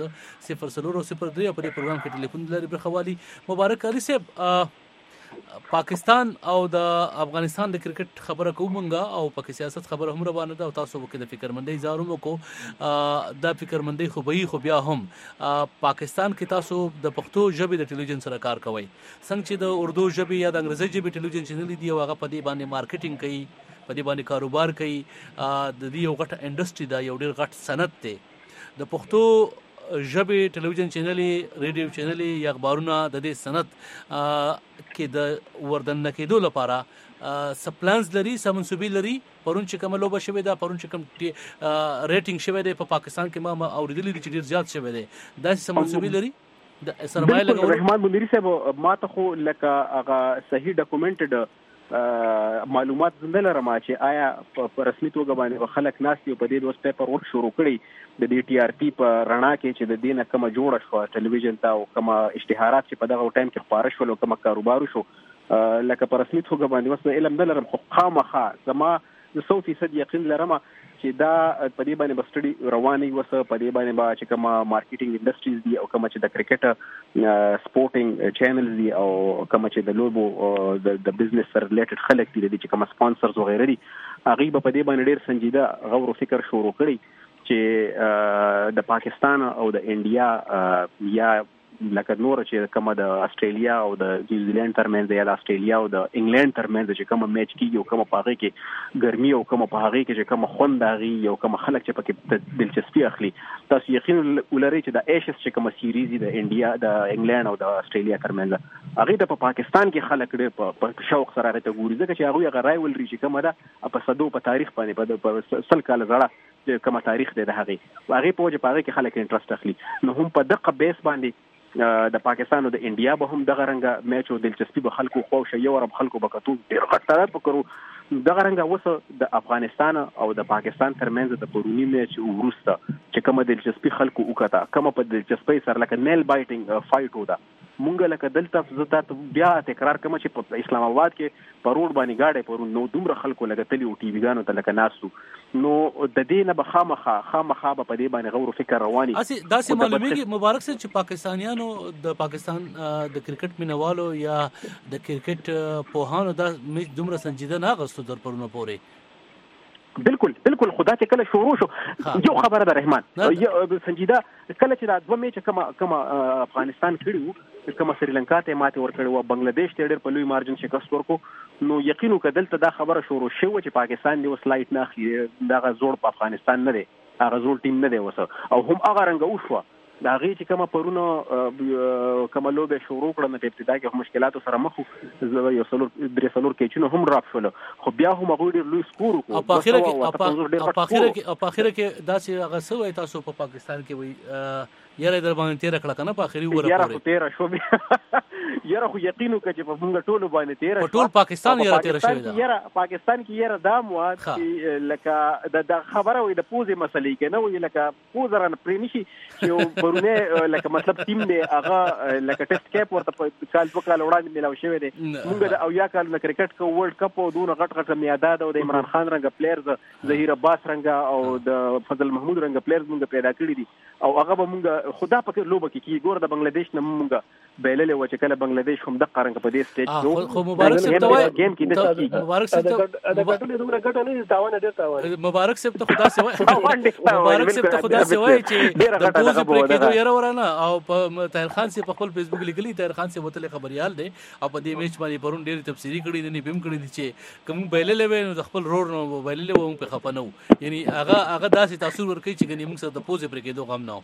[SPEAKER 5] 205 0 3 په پروګرام کې ټلیفون لري برخوالي مبارک علي صاحب پاکستان او د افغانستان د کرکټ خبره کومنګا او پاک سیاست خبره هم روانه ده او تاسو وکړه د فکرمندۍ زارو کو دا فکرمندۍ خو بیا هم پاکستان کې تاسو د پښتو ژبې د ټلویزیون سره کار کوي څنګه چې د اردو ژبې یا د انګریزي ژبې ټلویزیون چینل دی او هغه په دې باندې مارکیټینګ کوي په دې باندې کاروبار کوي د دې یو غټ انډستری دا یو ډیر غټ صنعت دی د پښتو ژبې ټلویزیون چینل ریډیو چینل یا اخبارونه د دې صنعت کې د وردن کېدو لپاره سپلانز لري سمنسوبي لري پرون چې کوم لوبه شوی دا پرون چې کوم ریټینګ شوی دی په پاکستان کې ما اوریدلی چې ډیر زیات شوی دی دا سمنسوبي لري د سرمایه لګول
[SPEAKER 7] رحمان منیری صاحب ما ته خو لکه هغه صحیح ډاکومنټډ معلومات زنده لرم چې آیا په رسمي توګه باندې خلک ناستي په دې دوس پیپر ورک شروع کړي د دې ټي آر پی په رڼا کې چې د دینه کومه جوړه شو ټلویزیون ته او کومه اشتهارات چې په دغه ټایم کې خبره شول او کومه کاروبار شو لکه په رسمي توګه باندې وسه علم نه لرم خو خامخا زما د 100% یقین لرم چې دا په دې باندې بستړي رواني وسه په دې باندې با چې کومه مارکیټینګ انډستریز دي او کومه چې د کرکټ سپورټینګ چینلز دي او کومه چې د لوبو د بزنس سره ریلیټډ خلک دي چې کومه سپانسرز وغیرہ دي هغه په دې باندې ډیر سنجیده غور او فکر شروع کړي چې د پاکستان او د انډیا یا لکه نور چې کومه د استرالیا او د نیوزیلند ترمنځ یا د استرالیا او د انګلند ترمنځ چې کومه میچ کیږي او کومه پاغه کې ګرمي او کومه پاغه کې چې کومه خوند داغي یو کومه خلک چې پکې دلچسپي اخلي تاسو یقین ولرئ چې د ایشس چې کومه سیریز د انډیا د انګلند او د استرالیا ترمنځ هغه د پاکستان کې خلک ډېر په شوق سره راته ګوري ځکه چې هغه غراي ولري چې کومه ده په صدو په تاریخ باندې په سل کال زړه کومه تاریخ دی د هغه په وجه پاغه کې خلک انټرست اخلي نو هم په دقه بیس باندې د پاکستان او د انډیا به هم دغه رنګه میچ او دلچسپي به خلکو خو شي یو رب خلکو به کتو ډیر غټه وکړو دغه رنګه وسه د افغانستان او د پاکستان ترمنځ د پرونی میچ ورسته چې کومه دلچسپي خلکو وکړه کومه په دلچسپي سره لکه نیل بایټینګ فایټ ودا مونږ لکه دلته زته بیا تکرار کوم چې په اسلام آباد کې پروړ باندې گاډي پرون نو دومره خلکو لکه تلی او ټي وی ګانو ته لکه ناسو نو د دې نه به خامخا په دې باندې غور او فکر رواني
[SPEAKER 5] اسی داسې معلومیږي مبارک سره چې پاکستانیانو د پاکستان د کرکټ مینوالو یا د کرکټ پوهانو دا دومره سنجیده نه غوښتو در پرونه پوري
[SPEAKER 7] بالکل خدا چې کله شروع شو یو خبره ده رحمان سنجیده کله چې دا دوه میچ کومه افغانستان کړیو کومه سریلانکا ته ماته ورکړو او بنگلاديش ته ډېر په لوی مارجن شکست ورکو نو یقینو کدلته دا خبره شروع شو چې پاکستان دی وسلایټ نه اخلي دا زوړ په افغانستان نه دی هغه زوړ ټیم نه دی وسه او هم هغه رنګ وشو دا غي چې کومه پرونه کومه لوبه شروع کړه نو په ابتدا کې مشکلاتو سره مخ یو سلور درې سلور کې چې هم راف شول خو بیا هم هغه ډېر لوی سکور وکړ
[SPEAKER 5] په اخر کې داسې هغه سوې تاسو په پاکستان کې وي یاره در باندې تیر کړه کنه په اخري وره
[SPEAKER 7] یاره خو تیر شو یاره خو یقینو چې په موږ ټول باندې تیر
[SPEAKER 5] په ټول پاکستان یاره تیر شوی دا
[SPEAKER 7] یاره پاکستان کې یاره دا مو چې لکه د خبره وي د پوزې مسلې کې نه وي لکه پوزران پرېنشي چې پرونه لکه مطلب ټیم دی هغه لکه ټیسټ کیپ ورته په کال په کال وړاندې ملاو شوی دی موږ د اویا کال نه کرکټ کو ورلد کپ او دونه غټ غټ میاداد او د عمران خان رنګ پلیئرز ظهیر عباس رنګ او د فضل محمود رنګ پلیئرز موږ پیدا کړی دي او هغه به موږ خدا په لوبه کې ګور د بنگلاديش نه موږ بیللې و چې کله بنگلاديش هم د قرنګ په دې سټیج
[SPEAKER 5] خو مبارک صاحب ته وای
[SPEAKER 7] گیم کې د
[SPEAKER 6] مبارک صاحب ته د ګټلې دومره ګټه نه تاوان ډېر تاوان
[SPEAKER 5] مبارک صاحب ته خدا سي وای مبارک صاحب ته خدا سي وای چې د پوز پرې کېدو یاره ورانه او په طاهر خان سي په خپل فیسبوک لیکلي طاهر خان سي متل خبريال دی او په دې میچ باندې پرون ډېر تفسیری کړی دی نه بیم کړی دي چې کوم بیللې وای نو خپل رور نو بیللې و په خپنو یعنی هغه داسې تاثیر ورکړي چې غني موږ سره د پوز پرې کېدو غم نه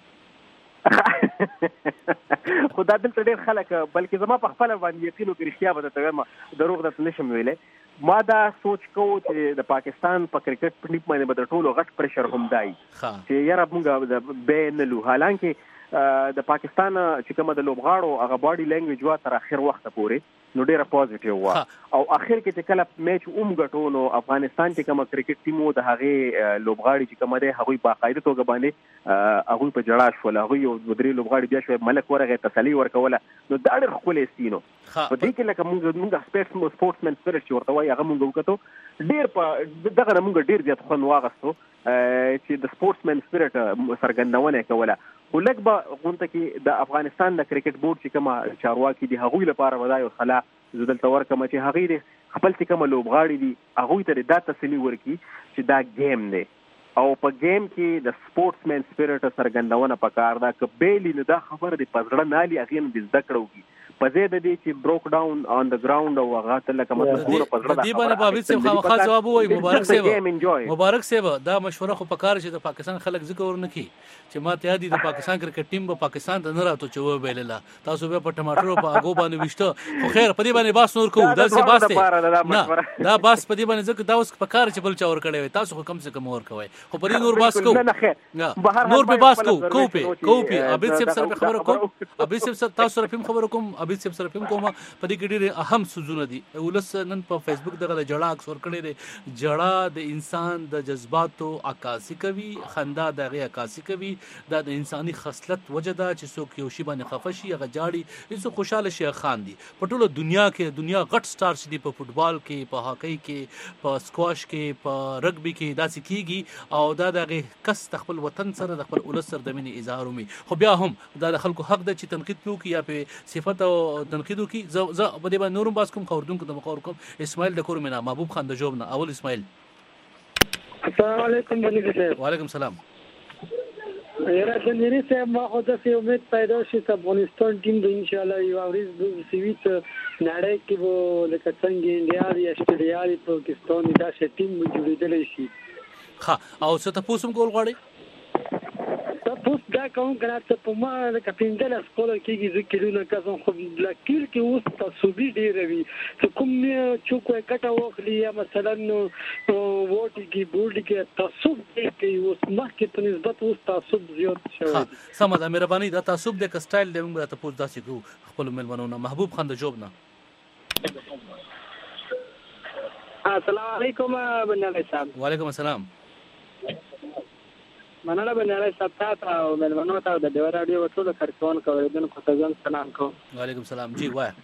[SPEAKER 7] خدا دلته ډېر خلک بلکې زما په خپل باندې یقینو کې رښتیا به ته وایم دروغ درته نشم ویلې ما دا سوچ کوو چې د پاکستان په کرکټ په ټیم باندې به د ټولو غټ پریشر هم دی چې یاره موږ به نه لو حالانکه د پاکستان چې کومه د لوبغاړو هغه باډي لینګویج وا تر اخر وخت پورې نو ډیره پوزټیو وا او اخر کې چې کله میچ غټو نو افغانستان چې کومه کرکټ ټیم د هغه لوبغاړي چې کومه ده هغه باقاعده توګه باندې هغه په جړا شول هغه یو درې لوبغاړي بیا شوی ملک ورغه تسلی ورکوله نو دا ډېر خولې سینو په دې کې لکه موږ سپورټسمن سپیرټ ورته وایي هغه موږ وکړو ډېر په دغه موږ ډېر زیات خوند واغستو چې د سپورټسمن سپیرټ سرګندونه کوله ولکه به غونته کې د افغانستان د کرکټ بورډ چې کومه چارواکي دي هغوی لپاره ودای او خلا زدل تور کوم چې هغه خپل چې کومه لوبغاړي دي هغوی ته دا تسلی ورکي چې دا گیم دی او په گیم کې د سپورټسمن سپیرټ سرګندونه پکار ده ک بیلی نه دا خبره دی پزړه نالي اغه نه زده کړو په زه د دې چې بروک ډاون آن د ګراوند او هغه ته لکه مطلب ګوره پزړه
[SPEAKER 5] دی باندې بابي صاحب خامخا جواب وای مبارک صاحب دا مشوره خو پکار چې د پاکستان خلک ذکر ورنکي چې ما ته یادي د پاکستان کرکټ ټیم په پاکستان ته نه راتو چې و بیللا تاسو به په ټماټرو په اگو باندې وشته خو خیر په دې باندې باس نور کوو دا څه باس دی دا باس په دې باندې ځکه دا اوس پکار چې بل چا ور کړی تاسو خو کم څه کم ور کوي خو په دې نور باس کوو نور به باس کوو ابي صاحب سره خبرو کوم ابي صاحب تاسو سره خبرو کوم ابي صاحب سره کوم په دې کې ډېر اهم سوزونه دي ولس نن په فیسبوک دغه جړه اکثر کړي دي جړه د انسان د جذباتو عکاسي کوي خندا دغه عکاسي کوي دا د انساني خصلت وجدا چې څوک یو شی باندې خفه شي هغه جاړي هیڅ خوشاله شي خان دي په ټوله دنیا کې غټ سټارز دي په فوتبال کې په هاکی کې په سکواش کې په رګبي کې داسې کیږي او دا دغه کس خپل وطن سره د خپل ولس سره د مینې اظهار ومي خو بیا هم دا د خلکو حق ده چې تنقید وکړي یا په صفات او تنقید وکړي ز په دې باندې نورم باس کوم خوردونکو د مخور کوم اسماعیل د کورمینا محبوب خان د جوبنا اول اسماعیل
[SPEAKER 8] السلام علیکم بنی صاحب
[SPEAKER 5] وعلیکم السلام
[SPEAKER 8] یاره بنی صاحب ما خو د امید پیدا شي چې افغانستان ټیم د ان شاء الله یو ورځ د سویت نړۍ کې وو لکه څنګه انډیا یا استرالیا یا پاکستان دا ټیم جوړېدل شي
[SPEAKER 5] ها او څه تاسو هم کول غواړئ
[SPEAKER 8] تاسو دا کوم کنه په ما د کپینډل سکول کېږي ځکه نو کزم خو لکیر کې اوس تاسو به ډیر وي کوم چوکو کټه وخلی یا مثلا ووټ کې بورډ کې تاسو کې اوس مخکې په نسبت اوس تاسو زیات شوی
[SPEAKER 5] سم ده مهرباني دا تاسو د سټایل د موږ ته پوښتنه داسې کو خپل ملمنونه محبوب خان د جوبنا
[SPEAKER 8] السلام علیکم بنیاد صاحب
[SPEAKER 5] وعلیکم السلام
[SPEAKER 8] مننه بنیاد صاحب تاسو او ملمنو ته د ډیو رادیو ټول کارکون کوریدونکو ته ځان سلام کوم
[SPEAKER 5] وعلیکم السلام جی وای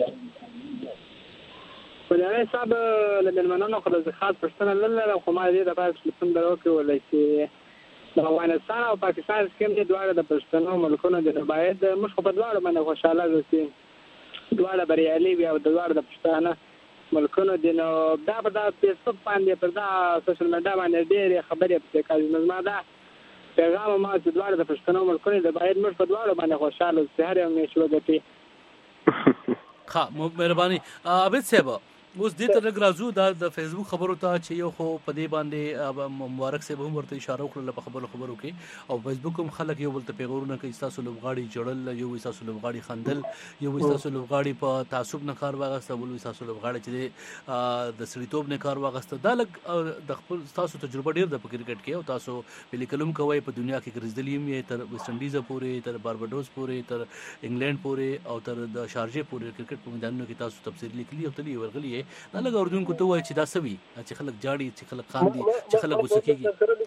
[SPEAKER 8] بنیاد صاحب له ملمنو خو د خاص پښتنه لاله خو ما دې د پاس لپاره دروکه ولای چې د افغانستان او پاکستان سکیم دي دواړه د پښتنو ملکونو د باید مخ په دواړه باندې خوشاله اوسي دواړه بریالي وي او دواړه د پښتنه ملکونو د نو دا په فیسبوک باندې پر دا سوشل میډیا باندې ډېر خبرې پکې کوي نو دا پیغام ما چې دواړه د پښتنو ملکونو د باید مخ په دواړه باندې خوشاله اوسي هر یو میشو غټي
[SPEAKER 5] ها مهرباني عابد صاحب اوس دې ته لږ راځو د فیسبوک خبرو ته چې یو خو په دې باندې مبارک صاحب هم ورته اشاره وکړله په خبرو کې او فیسبوک هم خلک یو بل ته پیغورونه کوي ستاسو لوبغاړي جوړل یو ستاسو لوبغاړي خندل یو ستاسو لوبغاړي په تعصب نه کار واغسته بل ستاسو لوبغاړي چې د سړیتوب نه کار واغسته دا لږ د خپل ستاسو تجربه ډیر د کرکټ کې او تاسو په لیکلم کوي په دنیا کې ګرځېدلی یې تر ویسټ انډیز پورې تر بارباډوس پورې تر انګلند پورې او تر د شارجې پورې کرکټ په میدانونو کې تاسو تفسیر لیکلي او تللی ورغلی دا لږ اردوونکو ته وایي چې دا سوي چې خلک جاړي چې خلک خاندي چې خلک غوسه کېږي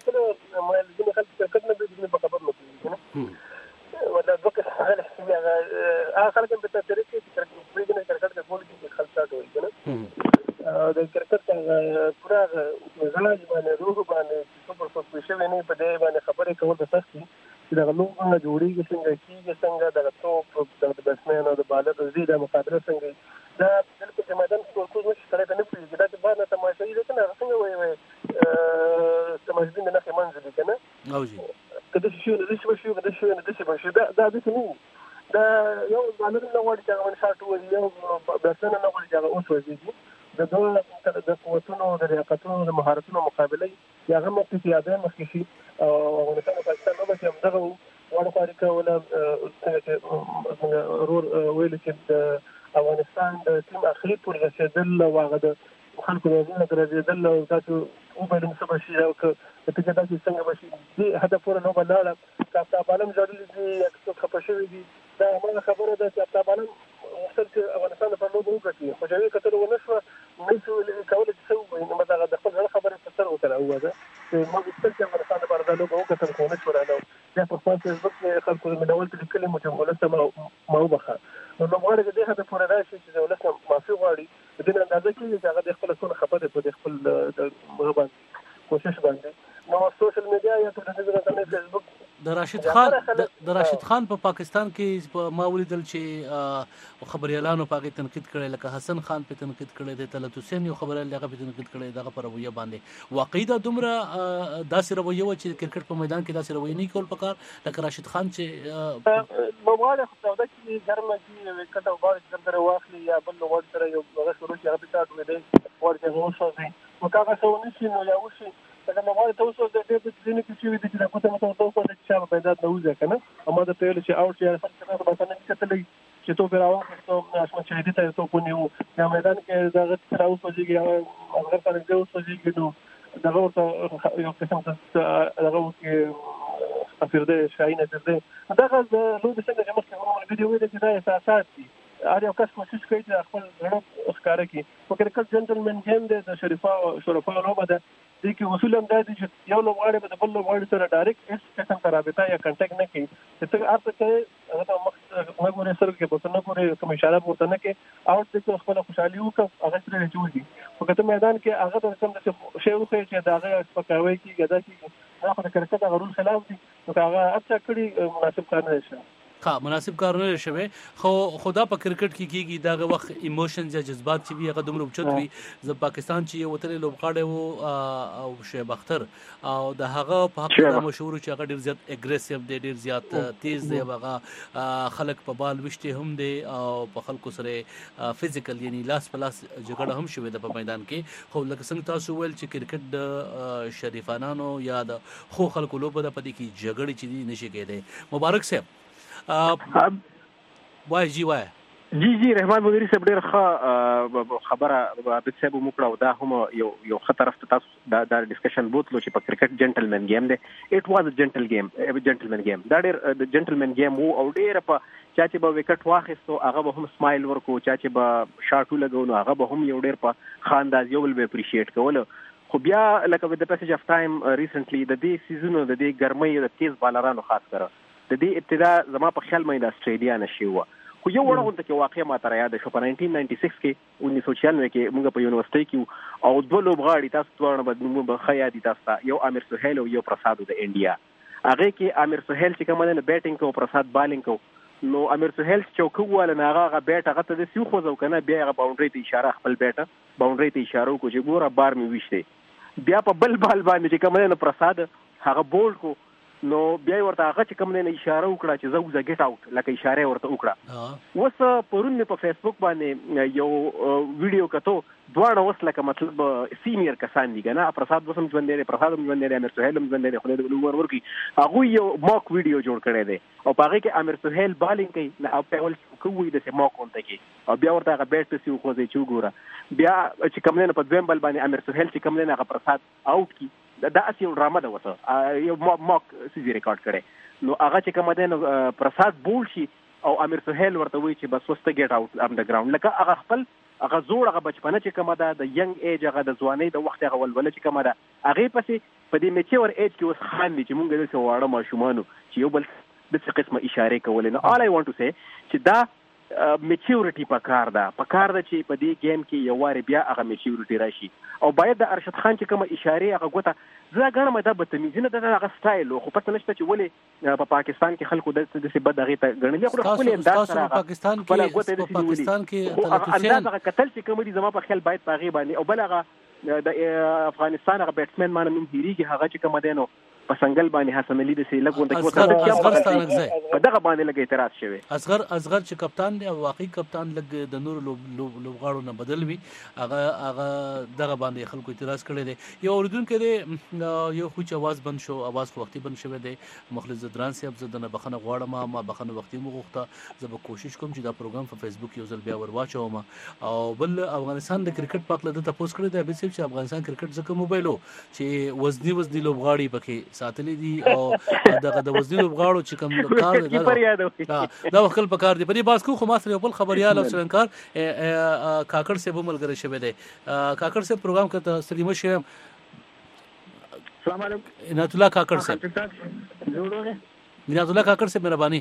[SPEAKER 6] ولا ذوق هذا خلق بالتدريج في بيجنا كركات كقول في خلطات وكذا ده كركات فراغ غلاج باندې روح باندې سوپر سوپیشن نه په دې باندې خبرې کول د سختي چې دا لوګونه جوړیږي څنګه کیږي څنګه د توپ د بسمن او د بالر زیاده مقابله څنګه دا بالکل د میدان ټول مش سره نه پیږي دا چې باندې تماشایي ده کنه څنګه وایي تماشایي نه کې منځ دي کنه او جی کله چې دا د څه دا یو بالر نه وړي چې هغه شاټ وایي یو بسمن نه وړي چې هغه اوس وایي د دوه د قوتونو د لیاقتونو د مهارتونو مقابله یا هم په یادې مخکې شي او افغانستان او پاکستان نو به هم دغه وړ خارقه ولا رور ویل چې د افغانستان د ټیم اخري پورې رسیدل او هغه د خلکو د ځینې رسیدل او تاسو او په دې سبا شي او که ته دا چې څنګه بشي دې هدف ور نو بلاله کاپتا بالم جوړل دي یو خپشوي دي دا موږ خبره ده چې کاپتا بالم وصل چې افغانستان په لوبو وکړي خو جوړې کتل ونشو نو کول چې څو نو دا د خپل خبره ستر وکړه هو ده چې موږ ستل چې افغانستان په اړه لوبو وکړل خو نشو راځو دا په خپل فیسبوک کې خلکو د منول کې کلمه چې ولسته ما وبخه نو موږ د دې هدف ور راشي چې ولسته معافي غواړي د دې اندازه کې چې هغه د خپل څونه خبره په خپل مهربان کوشش باندې نو سوشل میډیا یا ټلویزیون فیسبوک
[SPEAKER 5] د راشد خان په پاکستان کې په ما ولیدل چې خبريالانو په تنقید کړي لکه حسن خان په تنقید کړي د طلعت حسین یو خبره لغه په تنقید کړي دغه پر رویه باندې واقعي دا دومره داسې رویه و چې کرکټ په میدان کې داسې رویه نه کول پکار لکه راشد خان چې
[SPEAKER 6] موږ خو دا چې ګرمه کې وکټ او باندې څنګه واخلي یا بل وړ سره یو هغه شروع چې هغه پټاټ وې دی ورته وشوځي نو هغه څه ونشي نو یا وشي دا نو موږ ته اوس د دې په ځینې کې چې د دې کومه ته اوس د چې په دې نوځه کنه اما د پیل چې اوټ یا څنګه په باندې کتلې چې تو پیراوه ته اسمه چې دې ته تو کو نیو یا میدان کې دا غت سره اوس وځي هغه په دې اوس وځي نو دا ورته یو قسم دغه کې افرده شاینه دې دا غل لو د څنګه چې مخکې موږ ویډیو ویل چې دا اساسات دي اړ یو کس کوشش کوي چې خپل ځړ ښکارا کړي په کرکټ جنټلمن گیم د شرفا لوبه ده دي کې اصول هم دا دي چې یو لوبغاړی به د بل لوبغاړي سره ډایرکټ هیڅ قسم ته رابطه یا کنټیکټ نه کوي چې ته هر څه کوي هغه ته مخ نه سره کې په نه پورې کوم اشاره ورته نه کوي اوټ د خپل خوشحالي وکړه هغه سره جوړي په کته میدان کې هغه د کوم څه شی وخی چې دا هغه سپکاوي کې غدا کې هغه د کرکټ غرور خلاف دي نو هغه اڅ کړي مناسب کار نه شي
[SPEAKER 5] مناسب کارونه شوي خو خدا په کرکټ کې کیږي دا وخت ایموشنز یا جذبات چې وي هغه دومره اوچت وي ز پاکستان چې یو وتلې لوبغاړی وو او شعیب اختر او د هغه په حق د مشهور چې هغه ډیر زیات اګریسیو دی ډیر زیات تیز دی هغه خلک په بال وشته هم دی او په خلکو سره فزیکل یعنی لاس په لاس جګړه هم شوې ده په میدان کې خو لکه څنګه تاسو ویل چې کرکټ د شریفانانو یا د خو خلکو لوبه د پدې کې جګړه چې دي نشي کېده مبارک صاحب وای
[SPEAKER 7] جی رحمان مديري صاحب ډېر ښه خبره عابد صاحب موکړه او دا هم یو ښه طرف ته تاسو دا ډسکشن بوتلو چې په کرکټ جنټلمن گیم دی اټ واز ا جنټلمن گیم دا ډېر د جنټلمن گیم وو او ډېر په چا چې به وکټ واخیستو هغه به هم سمایل ورکو چا چې به شاټو لګو نو هغه به هم یو ډېر په خانداز یو بل به اپریشیټ کول خو بیا لکه with the passage of time recently د دې سیزونو د دې ګرمۍ د تیز بالرانو خاص کړه د دې ابتدا زما په خیال مې د استرالیا نشي و خو یو وړه غونډه کې واقعا ما تر یاد شو په 1996 کې 1996 کې موږ په یونیورسيټي کې او دوه لوبغاړي تاسو ورنه بدنوم به خیا دي تاسو یو امیر سهیل او یو پرساد د انډیا هغه کې امیر سهیل چې کوم نه بیټینګ کو پرساد بالینګ کو نو امیر سهیل چوکو ولا هغه بیټ هغه ته د سیو خو ځو کنه بیا هغه باونډري ته اشاره خپل بیټه باونډري ته اشاره کو چې ګوره بار می وشته بیا په بل بال باندې چې کوم نه پرساد هغه بول کو نو بیا ورته هغه چې کوم نه اشاره وکړه چې زه ګټ اوټ لکه اشاره ورته وکړه. وس پرون په فیسبوک باندې یو ویډیو کتو دواړه وس لکه مطلب سینیئر کسان دي کنه پرساد وسم ژوند دی پرساد ژوند دی امیر سهیل ژوند دی خو د عمر ورکی هغه یو موک ویډیو جوړ کړی دی او هغه کې امیر سهیل بالینګ کوي نه او په ول کوي د سه موک اونته کې او بیا ورته هغه بیٹ سی خو ځي چې وګوره بیا چې کوم نه په دویم بل باندې امیر سهیل چې کوم نه هغه پرساد اوټ کی دا اسی ډرامه ده وسه یو موک سیزي ریکارډ کړي نو هغه چې کوم نه پرساد بول شي او امیر سهیل ورته وی چې بس وسته ګټ اوټ ام د ګراوند لکه هغه خپل هغه زوړ هغه بچپنه چې کومه ده د ینګ ایج هغه د ځوانۍ د وخت هغه ولوله چې کومه ده هغه پسې په دې میچور ایج کې اوس خان دي چې مونږ د څه واړه ماشومانو چې یو بل د څه قسمه اشاره کولې نو all I want to say چې دا میچورټي پکار ده چې په دې گیم کې یو واره بیا هغه میچورټي راشي او باید د ارشد خان چې کومه اشاره هغه غوته زه غواړم دا بدتمیزي نه ده هغه سټایل خو پته نشته چې ولې په پاکستان کې خلکو د څه بد هغه ته غنلې خو خپل انداز سره
[SPEAKER 5] پاکستان کې
[SPEAKER 7] انداز هغه قتل چې کوم دي زما په خیال باید پاغي باندې او بل هغه د افغانستان هغه بیټسمن مان نوم هیریږي هغه چې کوم دینو په سنگل باندې حسن علي د سي لګونده کې په دغه باندې لګ اعتراض شوی
[SPEAKER 5] اصغر چې کپتان دی او واقعي کپتان لګ د نور لوبغاړو نه بدل وي هغه دغه باندې خلکو اعتراض کړی دی یو اوردونکو دی یو خو چې आवाज بند شو आवाज وختي بند شوی دی مخلص زدران صاحب زه د بخنه غواړم ما بخنه وختي مغوخته زه به کوشش کوم چې دا پروګرام په فیسبوک یو ځل بیا ورواچوم او بل افغانستان د کرکټ پاک لده تاسو کړی دی به چې افغانستان کرکټ ځکه موبایلو چې وزنی لوبغاړي پکې ساتلې دي او دغه د وزنی لوبغاړو چې کوم کار دی دا وکړل په کار دی په دې باس کو خو ما سره خپل خبريال او څنګه کاکړ سے به ملګری شوی دی کاکړ سے پروګرام کته سلیمه شه
[SPEAKER 8] السلام علیکم
[SPEAKER 5] عنایت الله کاکړ سے عنایت الله کاکړ سے مهرباني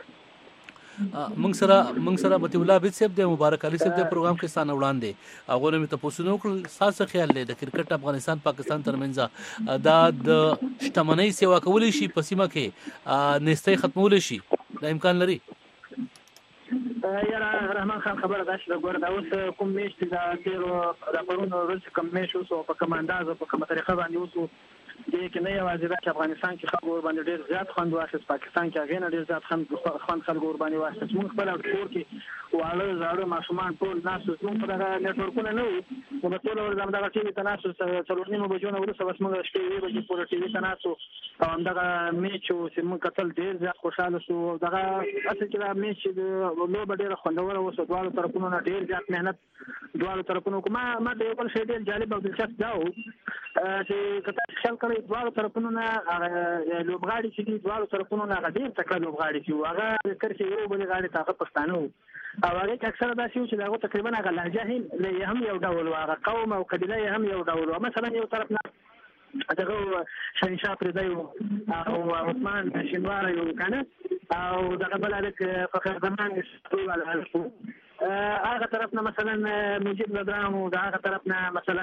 [SPEAKER 5] موږ سره متي الله بیت صاحب د مبارک علي صاحب د پروګرام کې ستانه وړاندې هغه مې تاسو نو کړ ساس خیال لري د کرکټ افغانستان پاکستان ترمنځ دا د شتمنۍ سیوا کولې شي په سیمه کې نستۍ ختمول شي دا امکان لري
[SPEAKER 8] یاره رحمان خان خبره دا چې ګور دا اوس کوم میش دا تیر د پرونو ورځ کوم میش اوس په کوم انداز په کومه طریقه باندې اوس دې کې نه یوازې د افغانستان کې خلک ور باندې ډېر زیات خوند واخیست پاکستان کې هغه نه ډېر زیات خوند خلک ور باندې واخیست موږ خپل کور کې واړه زاړه ماشومان ټول ناس موږ په دغه نتورکونه نه وو په ټول ور زموږ ټي وي ته ناس څلور نیمه بجو وروسته بس موږ شپې وی بجې پورې ټي وي ته ناس او همدغه میچ چې موږ کتل ډېر زیات خوشاله شو دغه اصل کې دا میچ د لوبه ډېره خوندوره وسو دواړو طرفونو نه ډېر زیات مهنت دواړو طرفونو کومه ما د یو بل شی ډېر جالب او دلچسپ دا و چې کته خیال کړی دواړو طرفونو نه لوبغاړي چې دواړو طرفونو نه ډېر تکړه لوبغاړي چې هغه کرکې یو بل غاړي طاقت پښتانه او هغه اکثره دا شی چې هغه تقریبا هغه لهجه هم یو ډول هغه قوم او قبیله هم یو ډول مثلا یو طرف نه دغه شنشا پردایو او عثمان شینوار یو کنه او دغه بل الک فخر زمان استول على هغه طرفنا مثلا مجيب زدران وهغه طرفنا مثلا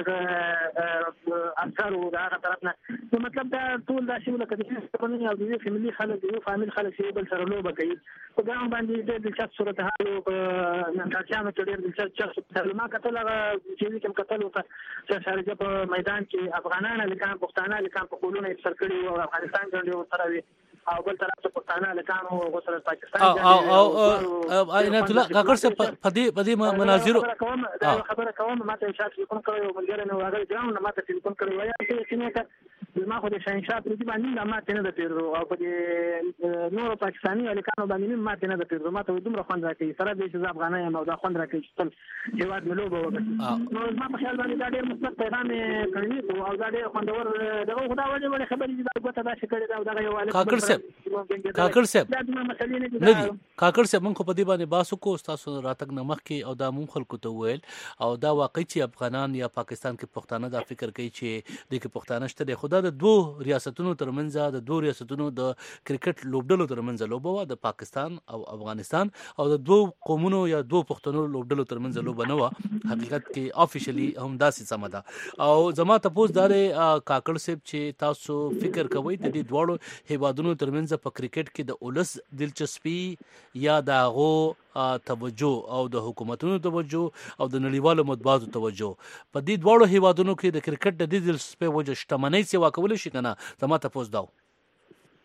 [SPEAKER 8] افکار وهغه طرفنا نو مطلب دا ټول دا شی لکه د قانوني او د فاميلي خلک یو فاميل خلک چې بل سره لوبه کوي په ګام باندې د دلچسپ صورت حال نن تاسو ته ډېر دلچسپ ما کتل چې کوم کتل چې خارجه په میدان کې افغانان لکان پښتانه لکان په کولونه سر کړی او افغانستان ګڼي سره وي او بل طرف ته پښتانه لکانو غوسره پاکستان
[SPEAKER 5] او عنایت الله کاکړ سے په دې مناظر
[SPEAKER 8] خبره کوم ماته اشاره کوم کوي ملګری نو هغه ګراوند ماته ټلیفون کوي وایي چې ما خو د شاهنشاه پر دې باندې ما ته نه د پیرو او په دې نور پاکستاني لکانو باندې ما ته نه د پیرو ما ته دومره خوند راکړي سره دې چې افغانای نو دا خوند راکړي چې هیواد ملوبه وکړي نو ما په خیال باندې دا ډېر مثبت پیغام کړی او دا ډېر خوندور دغه خدا وړي خبرې دا ګوته دا شکړي دا دغه یو
[SPEAKER 5] کاکړ صاحب کاکړ صاحب مونږ په دې باندې باسو کو تاسو راتګ نمخ کې او دا مونږ خلکو ته ویل او دا واقعي چې افغانان یا پاکستان کې پښتانه دا فکر کوي چې د کې پښتانه شته د خدا د دوه ریاستونو ترمنځ د دوه ریاستونو د کرکټ لوبډلو ترمنځ لوبه د پاکستان او افغانستان او د دوه قومونو یا دوه پښتنو لوبډلو ترمنځ لوبه نه و حقیقت کې افیشلی هم داسې سم ده او زما تاسو د کاکړ صاحب چې تاسو فکر کوئ د دې دوه هیوادونو ترمنځ په کرکټ کې د اولس دلچسپي یا د غو توجه او د حکومتونو توجه او د نړیوالو مطبوعاتو توجه په دې دواړو هیوادونو کې د کرکټ د دلچسپي وجه شتمنۍ سیوا کول شي کنه زما تاسو داو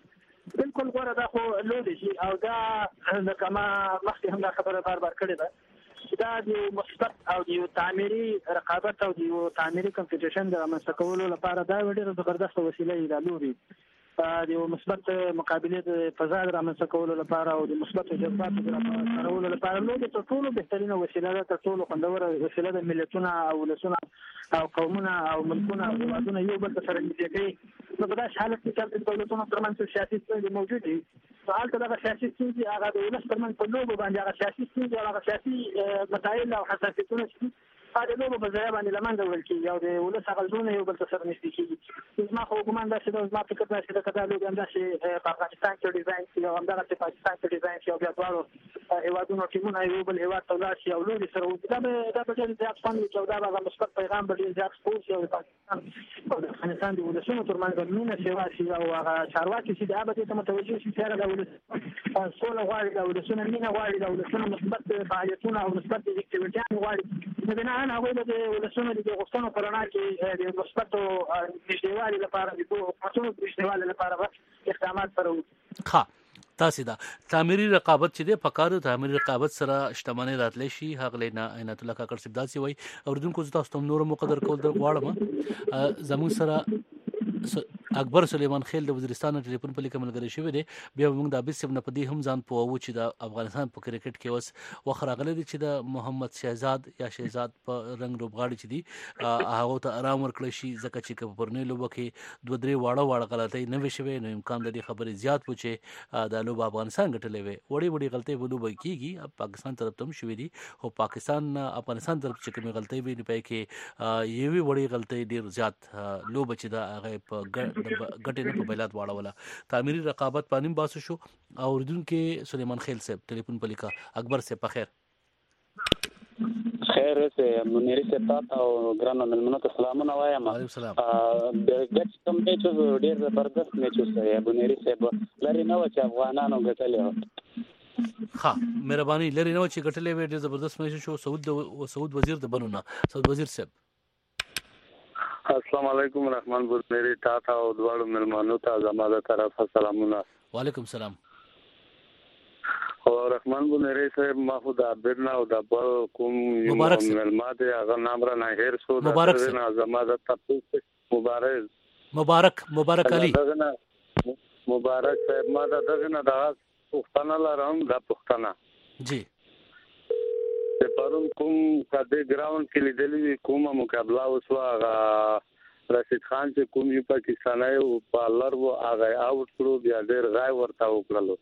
[SPEAKER 8] بالکل غوړه دا خو لوی شي او دا کما مخکې هم دا خبره بار کړې ده چې دا د مثبت او د تعمیري رقابت او د تعمیري کمپټیشن د رامنځته کولو لپاره دا ډېره زبردست وسیله ده لوري د مثبت مقابله د فضا رامنځته کولو لپاره او د مثبت جذباتو د رامنځته لپاره نو د ټولو بهترینه وسیله ده تر ټولو خوندوره وسیله د ملتونو او ولسونو او قومونه او ملکونه او هیوادونه یو بل سره نږدې کوي نو په داسې حالت کې چې د دولتونو ترمنځ سیاسي ستونزې موجود دي هلته دغه سیاسي ستونزې هغه د ولس ترمنځ په لوبو باندې هغه سیاسي ستونزې هغه سیاسي مسایل او حساسیتونه هغه لوبه په ځای باندې لمنځه وړل کېږي او د ولس هغه زړونه یو بل ته سره نږدې کېږي زما خو ګمان داسې ده زما فکر داسې ده که دا لوبې همداسې په افغانستان کې ډیزاین شي او همدغسې پاکستان کې ډیزاین شي او بیا دواړو هېوادونو ټیمونه یو بل هېواد ته ولاړ شي او لوبې سره وکړي دا به ډېر زیات خوند وي چې او دا به هغه مثبت پیغام به ډېر زیات خپور شي او د پاکستان او د افغانستان د ولسونو ترمنځ به مینه سیوا شي او هغه چارواکي چې د هغه دې ته متوجه شي چې هغه د ولس سوله غواړي د ولسونو مینه غواړي د ولسونو مثبت فعالیتونه او مثبت اکټیویټیان غواړي نو بناء هغوی به د ولسونو د غوښتنو په رڼا کې د مثبتو نږدېوالي لپاره د دوو حکومتونو د نږدېوالي لپاره به اقدامات سره وکړي.
[SPEAKER 5] تاسې دا تعمیري رقابت چې دی په کار د تعمیري رقابت سره شتمنۍ راتلی شي هغه لینا عنایت الله کاکړ صاحب داسې وایي اوریدونکو زه تاسو ته نور مقدر کول در غواړم زموږ سره اکبر سلیمان خیل د وزیرستان ټلیفون په لیکه ملګری شوی دی بیا موږ د عابد صاحب نه په دې هم ځان پوهو چې د افغانستان په کرکټ کې اوس وخت راغلی دی چې د محمد شهزاد یا شهزاد په رنګ لوبغاړي چې دي هغو ته ارام ورکړی شي ځکه چې که په پرونۍ لوبه کې دوه درې واړه غلطۍ نه وي شوې نو امکان د دې خبرې زیات و چې دا لوبه افغانستان ګټلې وي وړې غلطۍ په لوبه کېږي پاکستان طرف ته هم شوې دي خو پاکستان افغانستان طرف چې کومې غلطۍ وي نو پای کې یوې وړې غلطۍ ډېر زیات لوبه چې دا هغه په ګټې نه په بیلات واړوله تعمیري رقابت په نیم باسو شو او اوریدونکي سلیمان خیل صاحب ټلیفون په لیکه اکبر صاحب په خیر
[SPEAKER 9] خیر سه منیری صاحب او ګرانو ملمنو ته سلامونه وایم
[SPEAKER 5] علیکم السلام
[SPEAKER 9] د ګټ کم میچ ډیر زبردست میچ وسه منیری صاحب لري نو چې افغانانو ګټلې
[SPEAKER 5] ها مهرباني لري نو چې ګټلې وې ډیر زبردست میچ شو سعود وزیر د بنونه سعود وزیر صاحب
[SPEAKER 9] السلام علیکم رحمان بنیری تا او دوړو ملمنو ته زماده طرف سلامونه
[SPEAKER 5] وعلیکم السلام
[SPEAKER 9] او رحمان بنیری صاحب ما خو د عبدالله او د بل کوم ملمات هغه نام را نه هیر شو
[SPEAKER 5] مبارک
[SPEAKER 9] نه زماده تاسو
[SPEAKER 5] مبارک علي
[SPEAKER 9] مبارک صاحب ما دغه نه دا پښتنه لرم د پښتنه
[SPEAKER 5] جی
[SPEAKER 9] پرون کوم کده ګراوند کې لیدلې کومه مقابله وسو رشید خان چې کوم یو پاکستاني او بالر وو هغه اوټ کړو بیا ډېر غای ورته وکړلو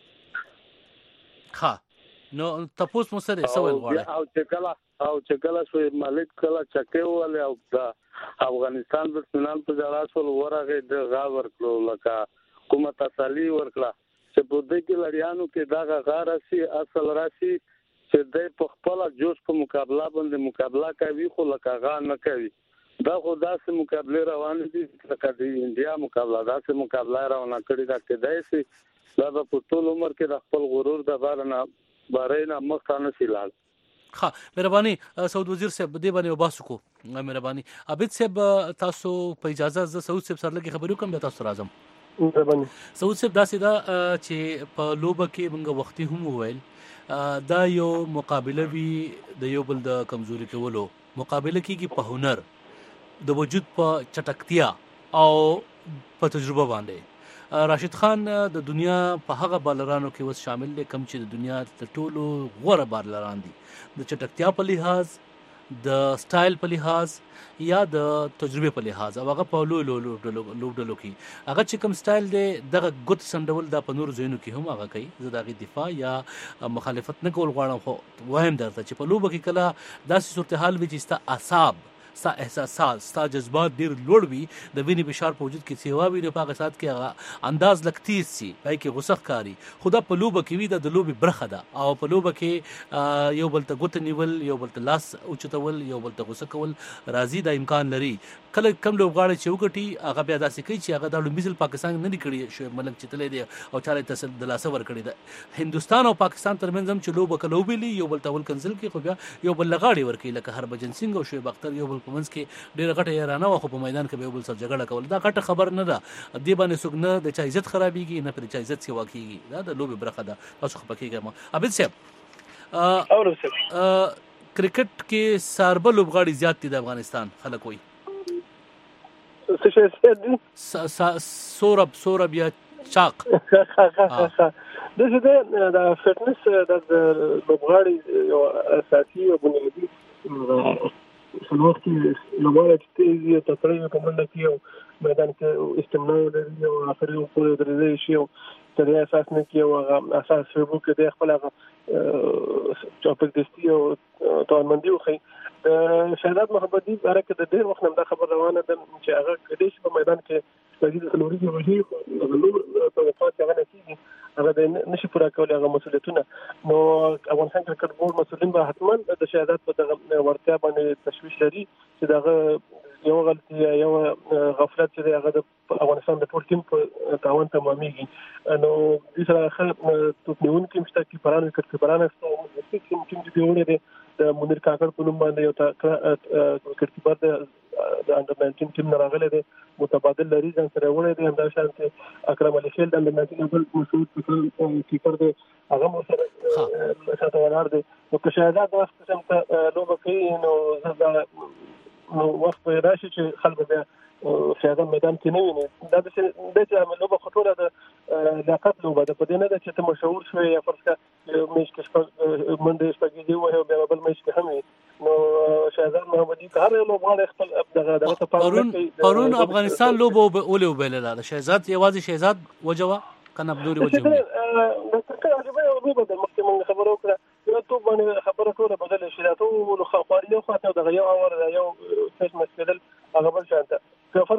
[SPEAKER 5] ها نو تاسو مو سره سوال غواړئ
[SPEAKER 9] او چې کله شو مالک کله چکه ولې او افغانستان د فینال په ځای سول ورغه د غا ورکړو لکه کومه تسلی ورکړه چې په دې کې لړیانو کې دا غا راسي اصل راسي چې د په خپل جوش په مقابله باندې مقابله کوي خو لکه نه کوي دا خو داسې مقابله روان دي لکه د انډیا مقابله داسې مقابله روانه کړې ده چې داسې دا په ټول عمر کې د خپل غرور د بارنه مخ ته نشي لاړ
[SPEAKER 5] ها مهرباني سعود وزیر صاحب دې باندې وباسو کو مهرباني عابد صاحب تاسو په اجازه ز سعود صاحب سره لګي خبرو کوم تاسو راځم سعود صاحب داسې دا چې په لوبه کې موږ وختي هم وویل دا یو مقابله وی د یو بل د کمزوري کولو مقابله کیږي په هنر د وجود په چټکتیا او په تجربه باندې راشد خان د دنیا په هغه بالرانو کې وس شامل دي کم چې د دنیا د ټولو غوره بالران دي د چټکتیا په لحاظ د سټایل په لحاظ یا د تجربه په لحاظ او هغه په لوبډلو کې هغه چې کوم سټایل دی دغه ګوت سندول د په نور زینو کې هم هغه کوي زه دغه دفاع یا مخالفت نه کول غواړم خو وایم درته چې په لوبه کې کله داسې صورتحال وي چې ستا اعصاب ستا احساسات ستا جذبات ډیر لوړ وي د وینې فشار په وجود کې سیوا وي نو په هغه سات کې هغه انداز لکتیز سي پای کې غوسه ښکاري خو دا په لوبه کې وي د لوبې برخه ده او په لوبه کې یو بل ته ګوته نیول یو بل ته لاس اوچتول یو بل ته غوسه کول راځي دا امکان لري کله کم لوبغاړي چې وګټي هغه بیا داسې کوي چې هغه د لومړي ځل پاکستان نه کړي شو ملک چې تللی دی او چاله تسل د لاسه ور کړی ده هندستان او پاکستان ترمنځ هم چې لوبه کلوبلی یو بل ته ول کنسل کې خو بیا یو بل لغاړي ور کوي لکه هربجن سنگ او شعیب اختر یو بل په منځ کې ډېر غټه یارانه وه، خو په میدان کې به یو بل سره جګړه کول. دا غټه خبر نه ده. دې باندې څوک نه د چا عزت خرابېږي نه پرې چا عزت سیوا کېږي. دا د لوبې برخه ده. تاسو خفه کېږئ مه. عابد صاحب، کرکټ کې ساربه لوبغاړي زیات دي د افغانستان، خلک وایي
[SPEAKER 6] څه شی زیات دي؟
[SPEAKER 5] سورب یا چاق.
[SPEAKER 6] دغه د فټنس د لوبغاړي یو اساسي او بنیادي سلوک کې لوبغاړي چې تقریبا په منډه کې او میدان کې استمنا لري او اخري په درځي شي او تر اساس نه کې او اساس فیبو کې د خپل چاپک دستی او توانمندي خو شهادت محمدي برکه د ډېر وخت نه دا خبر روانه ده چې هغه کډې په میدان کې د سلوري کې وږي غلو توقعات هغه نتیجه هغه د نشي پوره کولای هغه مسولیتونه. نو افغانستان کرکټ بورډ مسولین به حتما د شهادت په دغه ورتیا باندې تشویش لري چې دغه یو غلطي یو غفلت چې هغه د افغانستان د ټول ټیم په تاوان تمامېږي. نو د سره توپنیون کې مشته کې پران کرکټ پران است ټیم چې دیونه دي د منیر کاکړ په نوم باندې یو کرکټ کیپر د انډر 19 ټیم نه راغلی دی، متبادل لري ځان سره وړي دي. همدا شان چې اکرم علي خیل د انډر 19 بل مسعود کیپر دی، هغه مو سره ساته ولار دی. نو که شهادت د وخت څخه لوبه کوي نو وخت راشي چې خلک بیا شهادت میدان کې نه ویني. دا د لوبه خطوره د لیاقت لوبه ده، په دې نه ده چې ته مشهور شوی یا فرض کړه میچ کې منډه شپږې وایي او بیا بل میچ کې هم وي. نو شهزاد محمدي که هر یو لوبغاړی خپل دغه ته
[SPEAKER 5] پرون افغانستان لوبه ولې وبایلله د شهزاد یوازې شهزاد وجوه کنه بدوري وجوه
[SPEAKER 6] د کرکټ عجیبه یو لوبه ده. مخکې موږ خبره وکړه یو توپ باندې خبره ټوله بدله شي، دا ټول خواري یو خواته دغه یو اور یو سیس مسکدل هغه بل شانته که فرض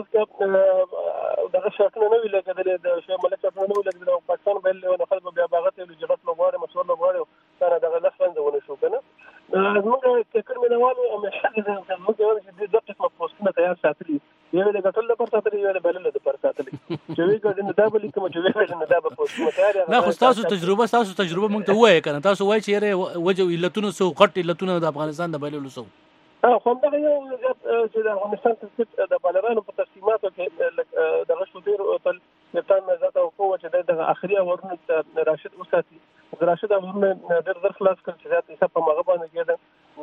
[SPEAKER 6] کړه دغه شاټونه نه وي لګېدلې د شعیب ملک شاټونه نه وي لګېدلې او پاکستان بایل نو خلک بیا باغ ته ویل چې غټ لوبغاړی مشهور لوبغاړی دا دغه لس رنځ ونه شو کنه. زموږ کرکټ مینوالو همیشه زموږ یو چې د قسمه پوسټونه تیار ساتلي، یو د ګټل لپاره ساتلي، یو د بایللو لپاره ساتلي چې وی ګټنه دا بل کوم چې وی ګټنه دا به پوسټونه تیار نه. خو
[SPEAKER 5] تاسو تجربه موږ ته وایي کنه، تاسو وایي چې یره وجه علتونه سو غټ علتونه د افغانستان د بایللو سو
[SPEAKER 6] خو دغه یو چې د افغانستان کرکټ د بالرانو په تقسیماتو کې دغه شو ډیر تل کپتان مزات او قوت چې دغه اخري اورونه راشد وساتي، راشد اورونه ډیر در خلاص کړ چې ذات حساب په مغه باندې کېده.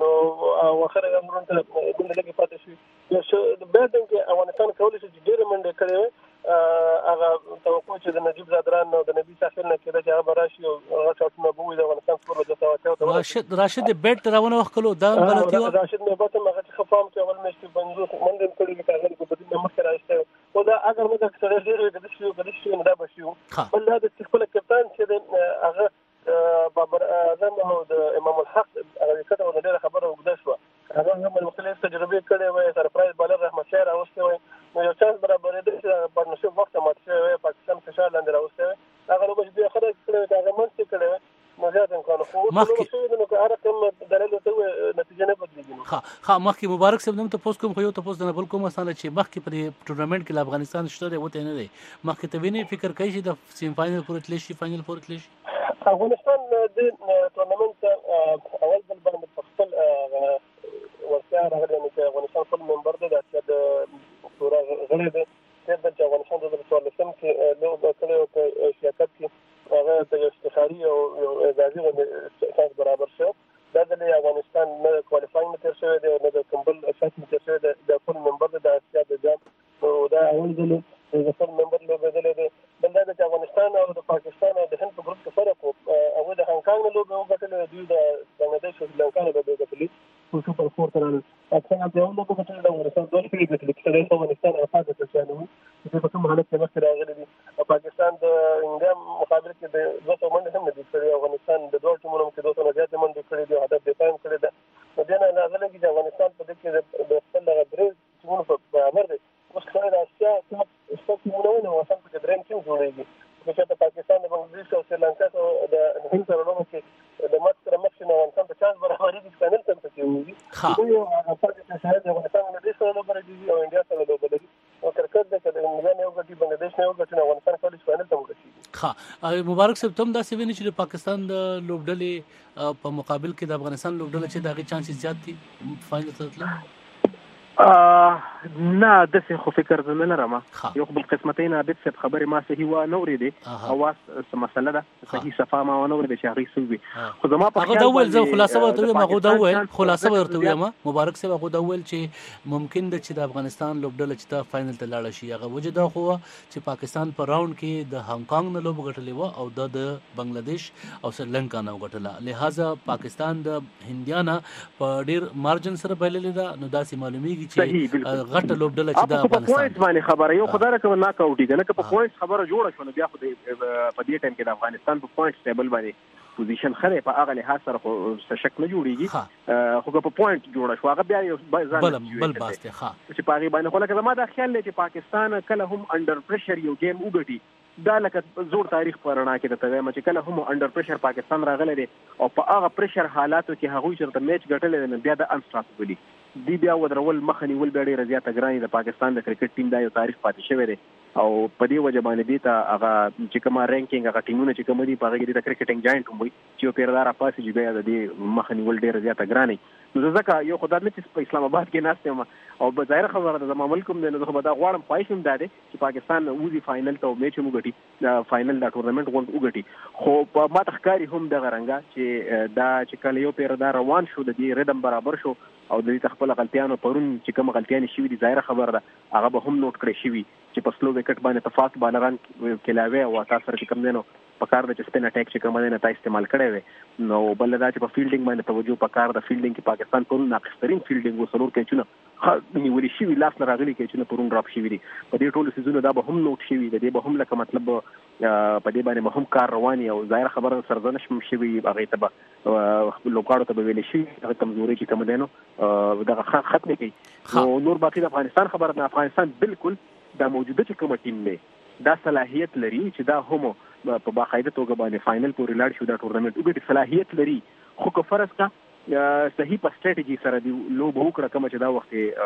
[SPEAKER 6] نو اخر اورونه ته د لګي پاتې شي بیا د افغانستان کولای شي چې ډیر منډه کړي هغه توقع چې د نجیب زادران او د نبی ساحل نه کېده چې هغه راشي او هغه شاټونه بوي د افغانستان سره د تواچو
[SPEAKER 5] راشد بیت روانه وکړو دا غلطي و.
[SPEAKER 6] راشد نه بته مغه چې خفام کې اول مېشت بنځو منډه کړي چې هغه په بدل نه مخ راځي او دا اگر موږ اکثر ډیر شي نه دا بشو بل دا د خپل کپتان چې هغه بابر اعظم او د امام الحق هغه کته او ډیره خبره وګدا شو هغه هم مختلف تجربه کړي وای سرپرایز بالر رحمت شاه راوسته وای نو یو چانس برابر دی چې پارتنرشپ وخت ماته شوی پاکستان فشار لاندې راوسته هغه لوبه چې خلک کړي هغه منځ کړي مزه امکان خو نو که هر کوم دلیل ته نتیجه نه بدلیږي.
[SPEAKER 5] ها مخکې مبارک صاحب نوم ته پوس کوم خو یو ته پوس نه بل کوم اسانه چې مخکې په ټورنمنت کې افغانستان شته وته نه دی مخکې ته ویني فکر کوي چې د سیم فائنل پورې تللی شي فائنل پورې تللی شي.
[SPEAKER 6] افغانستان د ټورنمنت اول بل باندې په خپل ورسره راغلی چې افغانستان خپل ممبر دی د پورا غړي دی چې افغانستان د 14 کې لوبه کړې او په شرکت کې هغه د استخاري او اعزازي غونډه برابر شو. دا د افغانستان نه کوالیفاینګ تر شوی دی نه د کمبل اساس تر شوی دی د خپل ممبر د اسیا د جام او دا اول ځل د خپل ممبر لوبه دی. بل دا د افغانستان او د پاکستان او د هند په ګروپ کې فرق وو او د هانګ کانګ لوبه وګټل دوی د بنگلاديش او سریلانکا لوبه وګټلې په سوپر 4 ترانه اکثر د یو لوبه وګټل د افغانستان دوه پیډ وګټل چې د افغانستان او پاکستان شامل دي په کوم حالت کې مخکې راغلي دي او پاکستان د انډیا مقابل کې د 200 منډه هم دي کړې افغانستان د دوه ټیمونو کې 200 نه زیات منډه کړې دي هدف دفاع هم کړی ده. نو دا نه لازم کې د افغانستان په دې کې د خپل درې ټیمونو په برابر دي اوس کله د اسیا څخه ټیمونه نه وسم په درېم ټیم جوړېږي چې د پاکستان د بنگلاديش او سریلانکا او د هند سره لوبه کې د مات سره مخ نه افغانستان په چانس برابرۍ کې فائنل ته تللی وي. هغه پاکستان سره د افغانستان د سره لوبه لري او انډیا سره لوبه لري او کرکټ د انډیا نه وګټي بنگلاديش نه وګټي افغانستان کولای فائنل ته ورسیږي.
[SPEAKER 5] ها مبارک صاحب تم دا څه ویني چې د پاکستان د لوبډلې په مقابل کې د افغانستان لوبډله چې دغه چانس زیات دي فائنل ته تلل.
[SPEAKER 7] نه داسې خو فکر زه نه لرم. یو بل قسمتین عابد صاحب خبرې ما صحیح و نه اورېدې او څه مسله ده صحیح صفه ما و نه اورېدې چې هغې څه وي. خو زما په
[SPEAKER 5] هغه دا وویل زه خلاصه ورته وایم هغه دا وویل خلاصه ورته وایم مبارک صاحب هغه دا وویل چې ممکن ده چې د افغانستان لوبډله چې دا فاینل ته لاړه شي. هغه وجه دا خو چې پاکستان په راوند کې د هانګ کانګ نه لوبه ګټلې وه او د بنگلاديش او سریلانکا نه وګټله. لہذا پاکستان د هندیانه په ډیر مارجن سره بایللې ده. نو داسې معلومیږي چې غټه لوبډله چې د افغانستان
[SPEAKER 7] په پوینټ باندې خبره یو خدای راکوي ناک اوټي کنه که په پوینټ خبره جوړه شو نو بیا خو په دې ټایم کې د افغانستان په پوینټ ټیبل باندې پوزیشن خره په هغه لحاظ سره خو شک نه جوړیږي. خو په پوینټ جوړه شو هغه بیا یو
[SPEAKER 5] بل باسته
[SPEAKER 7] چې په هغه باندې خو لکه ما دا خیال دی چې پاکستان کله هم انډر پریشر یو گیم وګټي دا لکه زور تاریخ په رڼا کې د تایم چې کله هم انډر پریشر پاکستان راغلی دی او په هغه پریشر حالاتو کې هغوی چېرته میچ ګټلی دی بیا د انسټاپبلي دی بیا ودرول مخه نیول بیا ډېره زیاته ګراني د پاکستان د کرکټ ټیم دا یو تاریخ پاتې شوی دی او په دې وجه باندې دې ته هغه چې کومه رینکینګ هغه ټیمونه چې کوم دي په هغه کې د کرکټینګ جاینټ هم وي چې یو پیردار پاسې چې بیا د دې مخه نیول ډېره زیاته ګراني. نو زه ځکه یو خدای نه چې په اسلام آباد کې ناست یم او بظاهره خبره ده زما ملک هم دی نو زه به دا غواړم خواهش هم دا دی چې پاکستان وځي فاینل ته او میچ هم وګټي فاینل دا ټورنمنټ وګټي. خو په ما ته ښکاري هم دغه رنګه چې دا چې کله یو پیردار روان شو د دې ردم برابر شو او د دې خپل غلطیانو پرون چې کوم غلطیانې شوي دي ظاهره خبره ده هغه به هم نوٹ کړی شوي چې په سلو وکټ باندې په فاست بالران کلاوي او تاسو سره چې کوم دی نو په کار د سپین اٹیک چې کوم دی نه تا استعمال کړی وي نو بل دا چې په فیلډینګ باندې توجه په کار د فیلډینګ کې پاکستان پرون ناقصترین فیلډینګ وسلور کېچونه نیولې شوي لاس نه راغلي کېچونه پرون ډراپ شوي دي. په دې ټولو سیزونو دا به هم نوٹ شوي د دې به هم لکه مطلب په دې باندې هم کار رواني او ظاهره خبره سرزنش هم شوي هغې ته به لوبغاړو ته به ویلې شوي هغه کمزوري چې کوم دی نو دغه ختمې کوي. نو نور باقي د افغانستان خبره ده. افغانستان بالکل دا موجوده چې کومه ټیم دی دا صلاحیت لري چې دا هم په باقاعده توګه باندې فاینل پورې لاړ شي دا ټورنمنټ وګټي صلاحیت لري. خو که فرض کا صحیح په سټریټجی سره دی لوبه وکړه کوم چې دا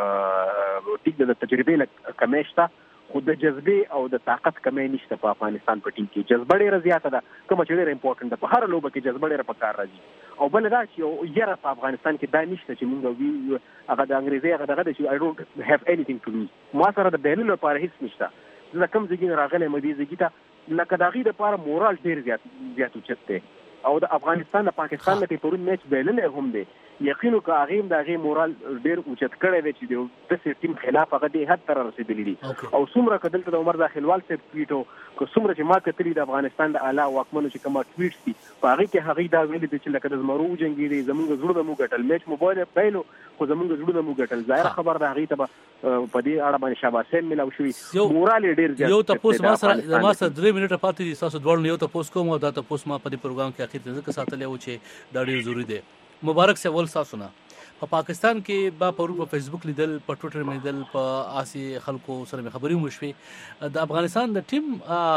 [SPEAKER 7] وخت ټیک د تجربې له کمې شته خو د جذبې او د طاقت کمې نشته په افغانستان په ټیم کې. جذبه ډېره زیاته ده کوم چې ډېره امپورټنټ ده په هر لوبه کې جذبه ډېره په کار راځي. او بل دا چې یو یره په افغانستان کې دا نشته چې موږ هغه د انګریزي هغه دغه چې I don't have anything to lose ما سره د بهللو لپاره هیڅ نشته. زه کوم ځای نه راغلی مې دې ځای ته لکه د هغې دپاره مورال ډېر زیات اوچت دی او د افغانستان د پاکستان نه پرون میچ بایللی هم دی یقینو که هغې هم د هغې مورال ډېر اوچت کړی دی چې د داسې ټیم خلاف هغه دې حد ته را رسېدلي دي. او څومره که دلته د عمر داخلوال صاحب ټویټ و که څومره چې ما کتلي د افغانستان د اعلی واکمنو چې کومه ټویټس دي په هغې کې هغې دا ویلي دي چې لکه د زمرو وجنګېدې زموږ زړونه مو ګټل میچ مو بایلو خو زموږ زړونه مو ګټل. ظاهره خبر ده هغې ته به په دې اړه باندې شاباسي ملاو شوي مورال یې ډېر زیات.
[SPEAKER 5] یو تپوس ما سره 3 منټه پاتې دي تاسو دواړو یو تپوس کوم او دا تپوس ما په دې پروګرام کې اخر ته ځکه ساتلی و چې دا ډېر ضروري دی. مبارک صاحب ول تاسو نه په پاکستان کې با پرون په فیسبوک لیدل په ټویټر مې لیدل په آسی خلکو سره مې خبرې وشوې د افغانستان د ټیم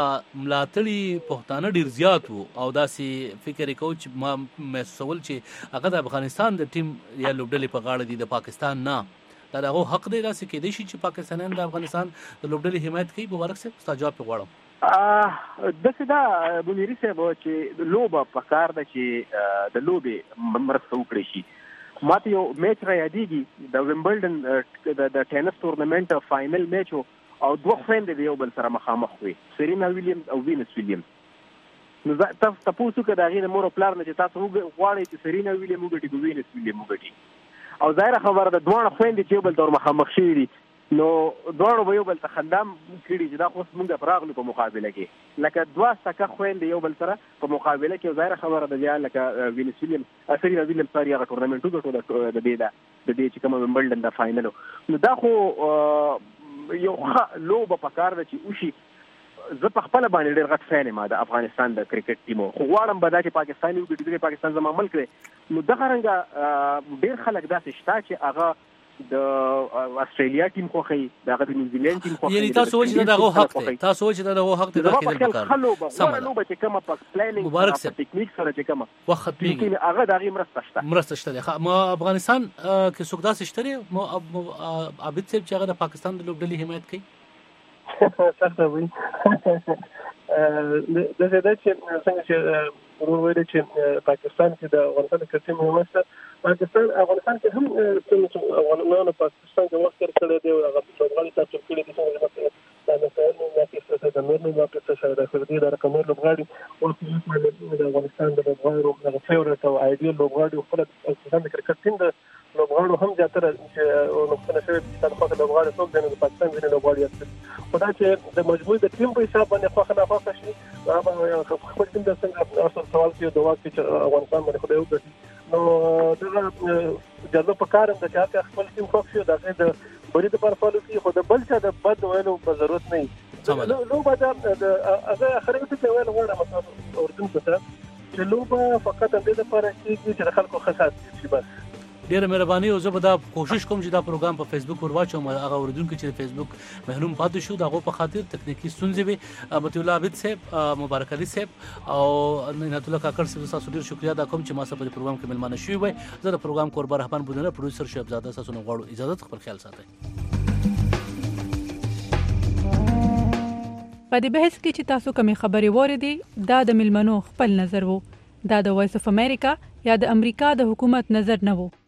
[SPEAKER 5] ملاتړي پښتانه ډیر زیات وو او داسې فکر وکړ چې ما محسوس چې هغه د افغانستان د ټیم یا لوبډلې په غاړه دي د پاکستان نه دا دغه حق دی داسې کېدای شي چې پاکستانیان د افغانستان د لوبډلې حمایت کوي. مبارک صاحب ستا جواب غواړم.
[SPEAKER 7] داسې دا بنيري صاحب چې لوبه په کار ده چې د لوبې مرسته وکړي شي. ماته یو میچ را یادېږي د ویمبلډن د ټینس ټورنمنټ فاینل میچ او دوه خویندې د یو بل سره مخامخ وي سرینا ویلیمز او وینس ویلیمز. نو تاسو تاسو که د هغې د مور او پلار نه چې تاسو غواړئ چې سرینا ویلیم وګټي که وینس ویلیم وګټي او ظاهره خبره ده دواړه خویندې چې یو بل ته ور مخامخ شوي دي نو دواړو به یو بل ته خندام کړي چې دا خو موږ په راغلو په مقابله کې لکه دوه سکه خویندې یو بل سره په مقابله کې ظاهره خبره ده بیا لکه وینس ویلیم سرینا ویلیم ساري هغه ټورنمنټ وګټو د دې چې کومه ویمبلډن د فاینل نو دا خو یو لوبه په کار ده چې وشي. زه په خپله باندې ډېر غټ فین یم د افغانستان د کرکټ ټیمو خو غواړم به دا چې پاکستان وګټي ځکه پاکستان زما ملک دی. نو دغه رنګه ډېر خلک داسې شته چې هغه د استرالیا ټیم خوښوي د هغه د نیوزیلینډ ټیم خوښوي.
[SPEAKER 5] یعنی تاسو وایئ چې دغه حق دی تاسو وایئ چې دغه حق دی دا کېدل پکار
[SPEAKER 7] سمه لوبه چې کومه په پلانینګ په ټیکنیک سره چې کومه
[SPEAKER 5] وخت ختمېږي
[SPEAKER 7] هغه د هغې
[SPEAKER 5] مرسته شته. ما افغانستان کې څوک داسې شته دی عابد صاحب چې هغه د پاکستان د لوبډلې حمایت کوي؟
[SPEAKER 6] سخته وي داسې ده چې څنګه چې ویل چې پاکستان کې د افغانستان کرکټ ټیم واسطه پاکستان افغانستان کې هم افغانانو پاکستان کې وخت کړی دی او هغه لوبغاړي تاسو کړی دي چې د مثال نو کې د نور نو په څه د فردي د رقم لوبغاړي او د افغانستان د لوبغاړو د فیورټ او ایډیل لوبغاړي خپل پاکستان د کرکټ ټیم د لوبغاړو هم زیاتره چې نو څنګه شوی د خپل لوبغاړي څوک د پاکستان د لوبغاړي اصلي خدای چې د مجموعي د ټیم په حساب باندې خو نه خوښ شي هغه خپل ټیم د څنګه اصل سوال کې د واقع چې افغانستان باندې خدای وکړي نو دا جذب په کار د چې خپل ټیم خوښ شي د بری د پر فالو کې خو د بل څه د بد ویلو په ضرورت نه لو بعد هغه اخري څه ویل غواړم تاسو اردن ته چې لو فقط د لپاره چې خلکو خاصات شي بس
[SPEAKER 5] ډیره مهرباني او زه به دا کوشش کوم چې دا پروګرام په فیسبوک ورواچوم هغه اوریدونکو چې فیسبوک محروم پاتې شو دغه په خاطر تکنیکی ستونزې وي متي الله عابد صاحب مبارک علي صاحب او نعمت الله کاکړ صاحب تاسو ډیر شکریا دا کوم چې ما سره په پروګرام کې ملمانه شوي وي زه د پروګرام کوربه رحمان بودنه پروډوسر شهبزاده تاسو نه غواړم اجازه خپل خیال ساتئ
[SPEAKER 10] په دې بحث کې چې تاسو کومې خبرې وریدي دا د ملمنو خپل نظر وو دا د وایس اف امریکا یا د امریکا د حکومت نظر نه وو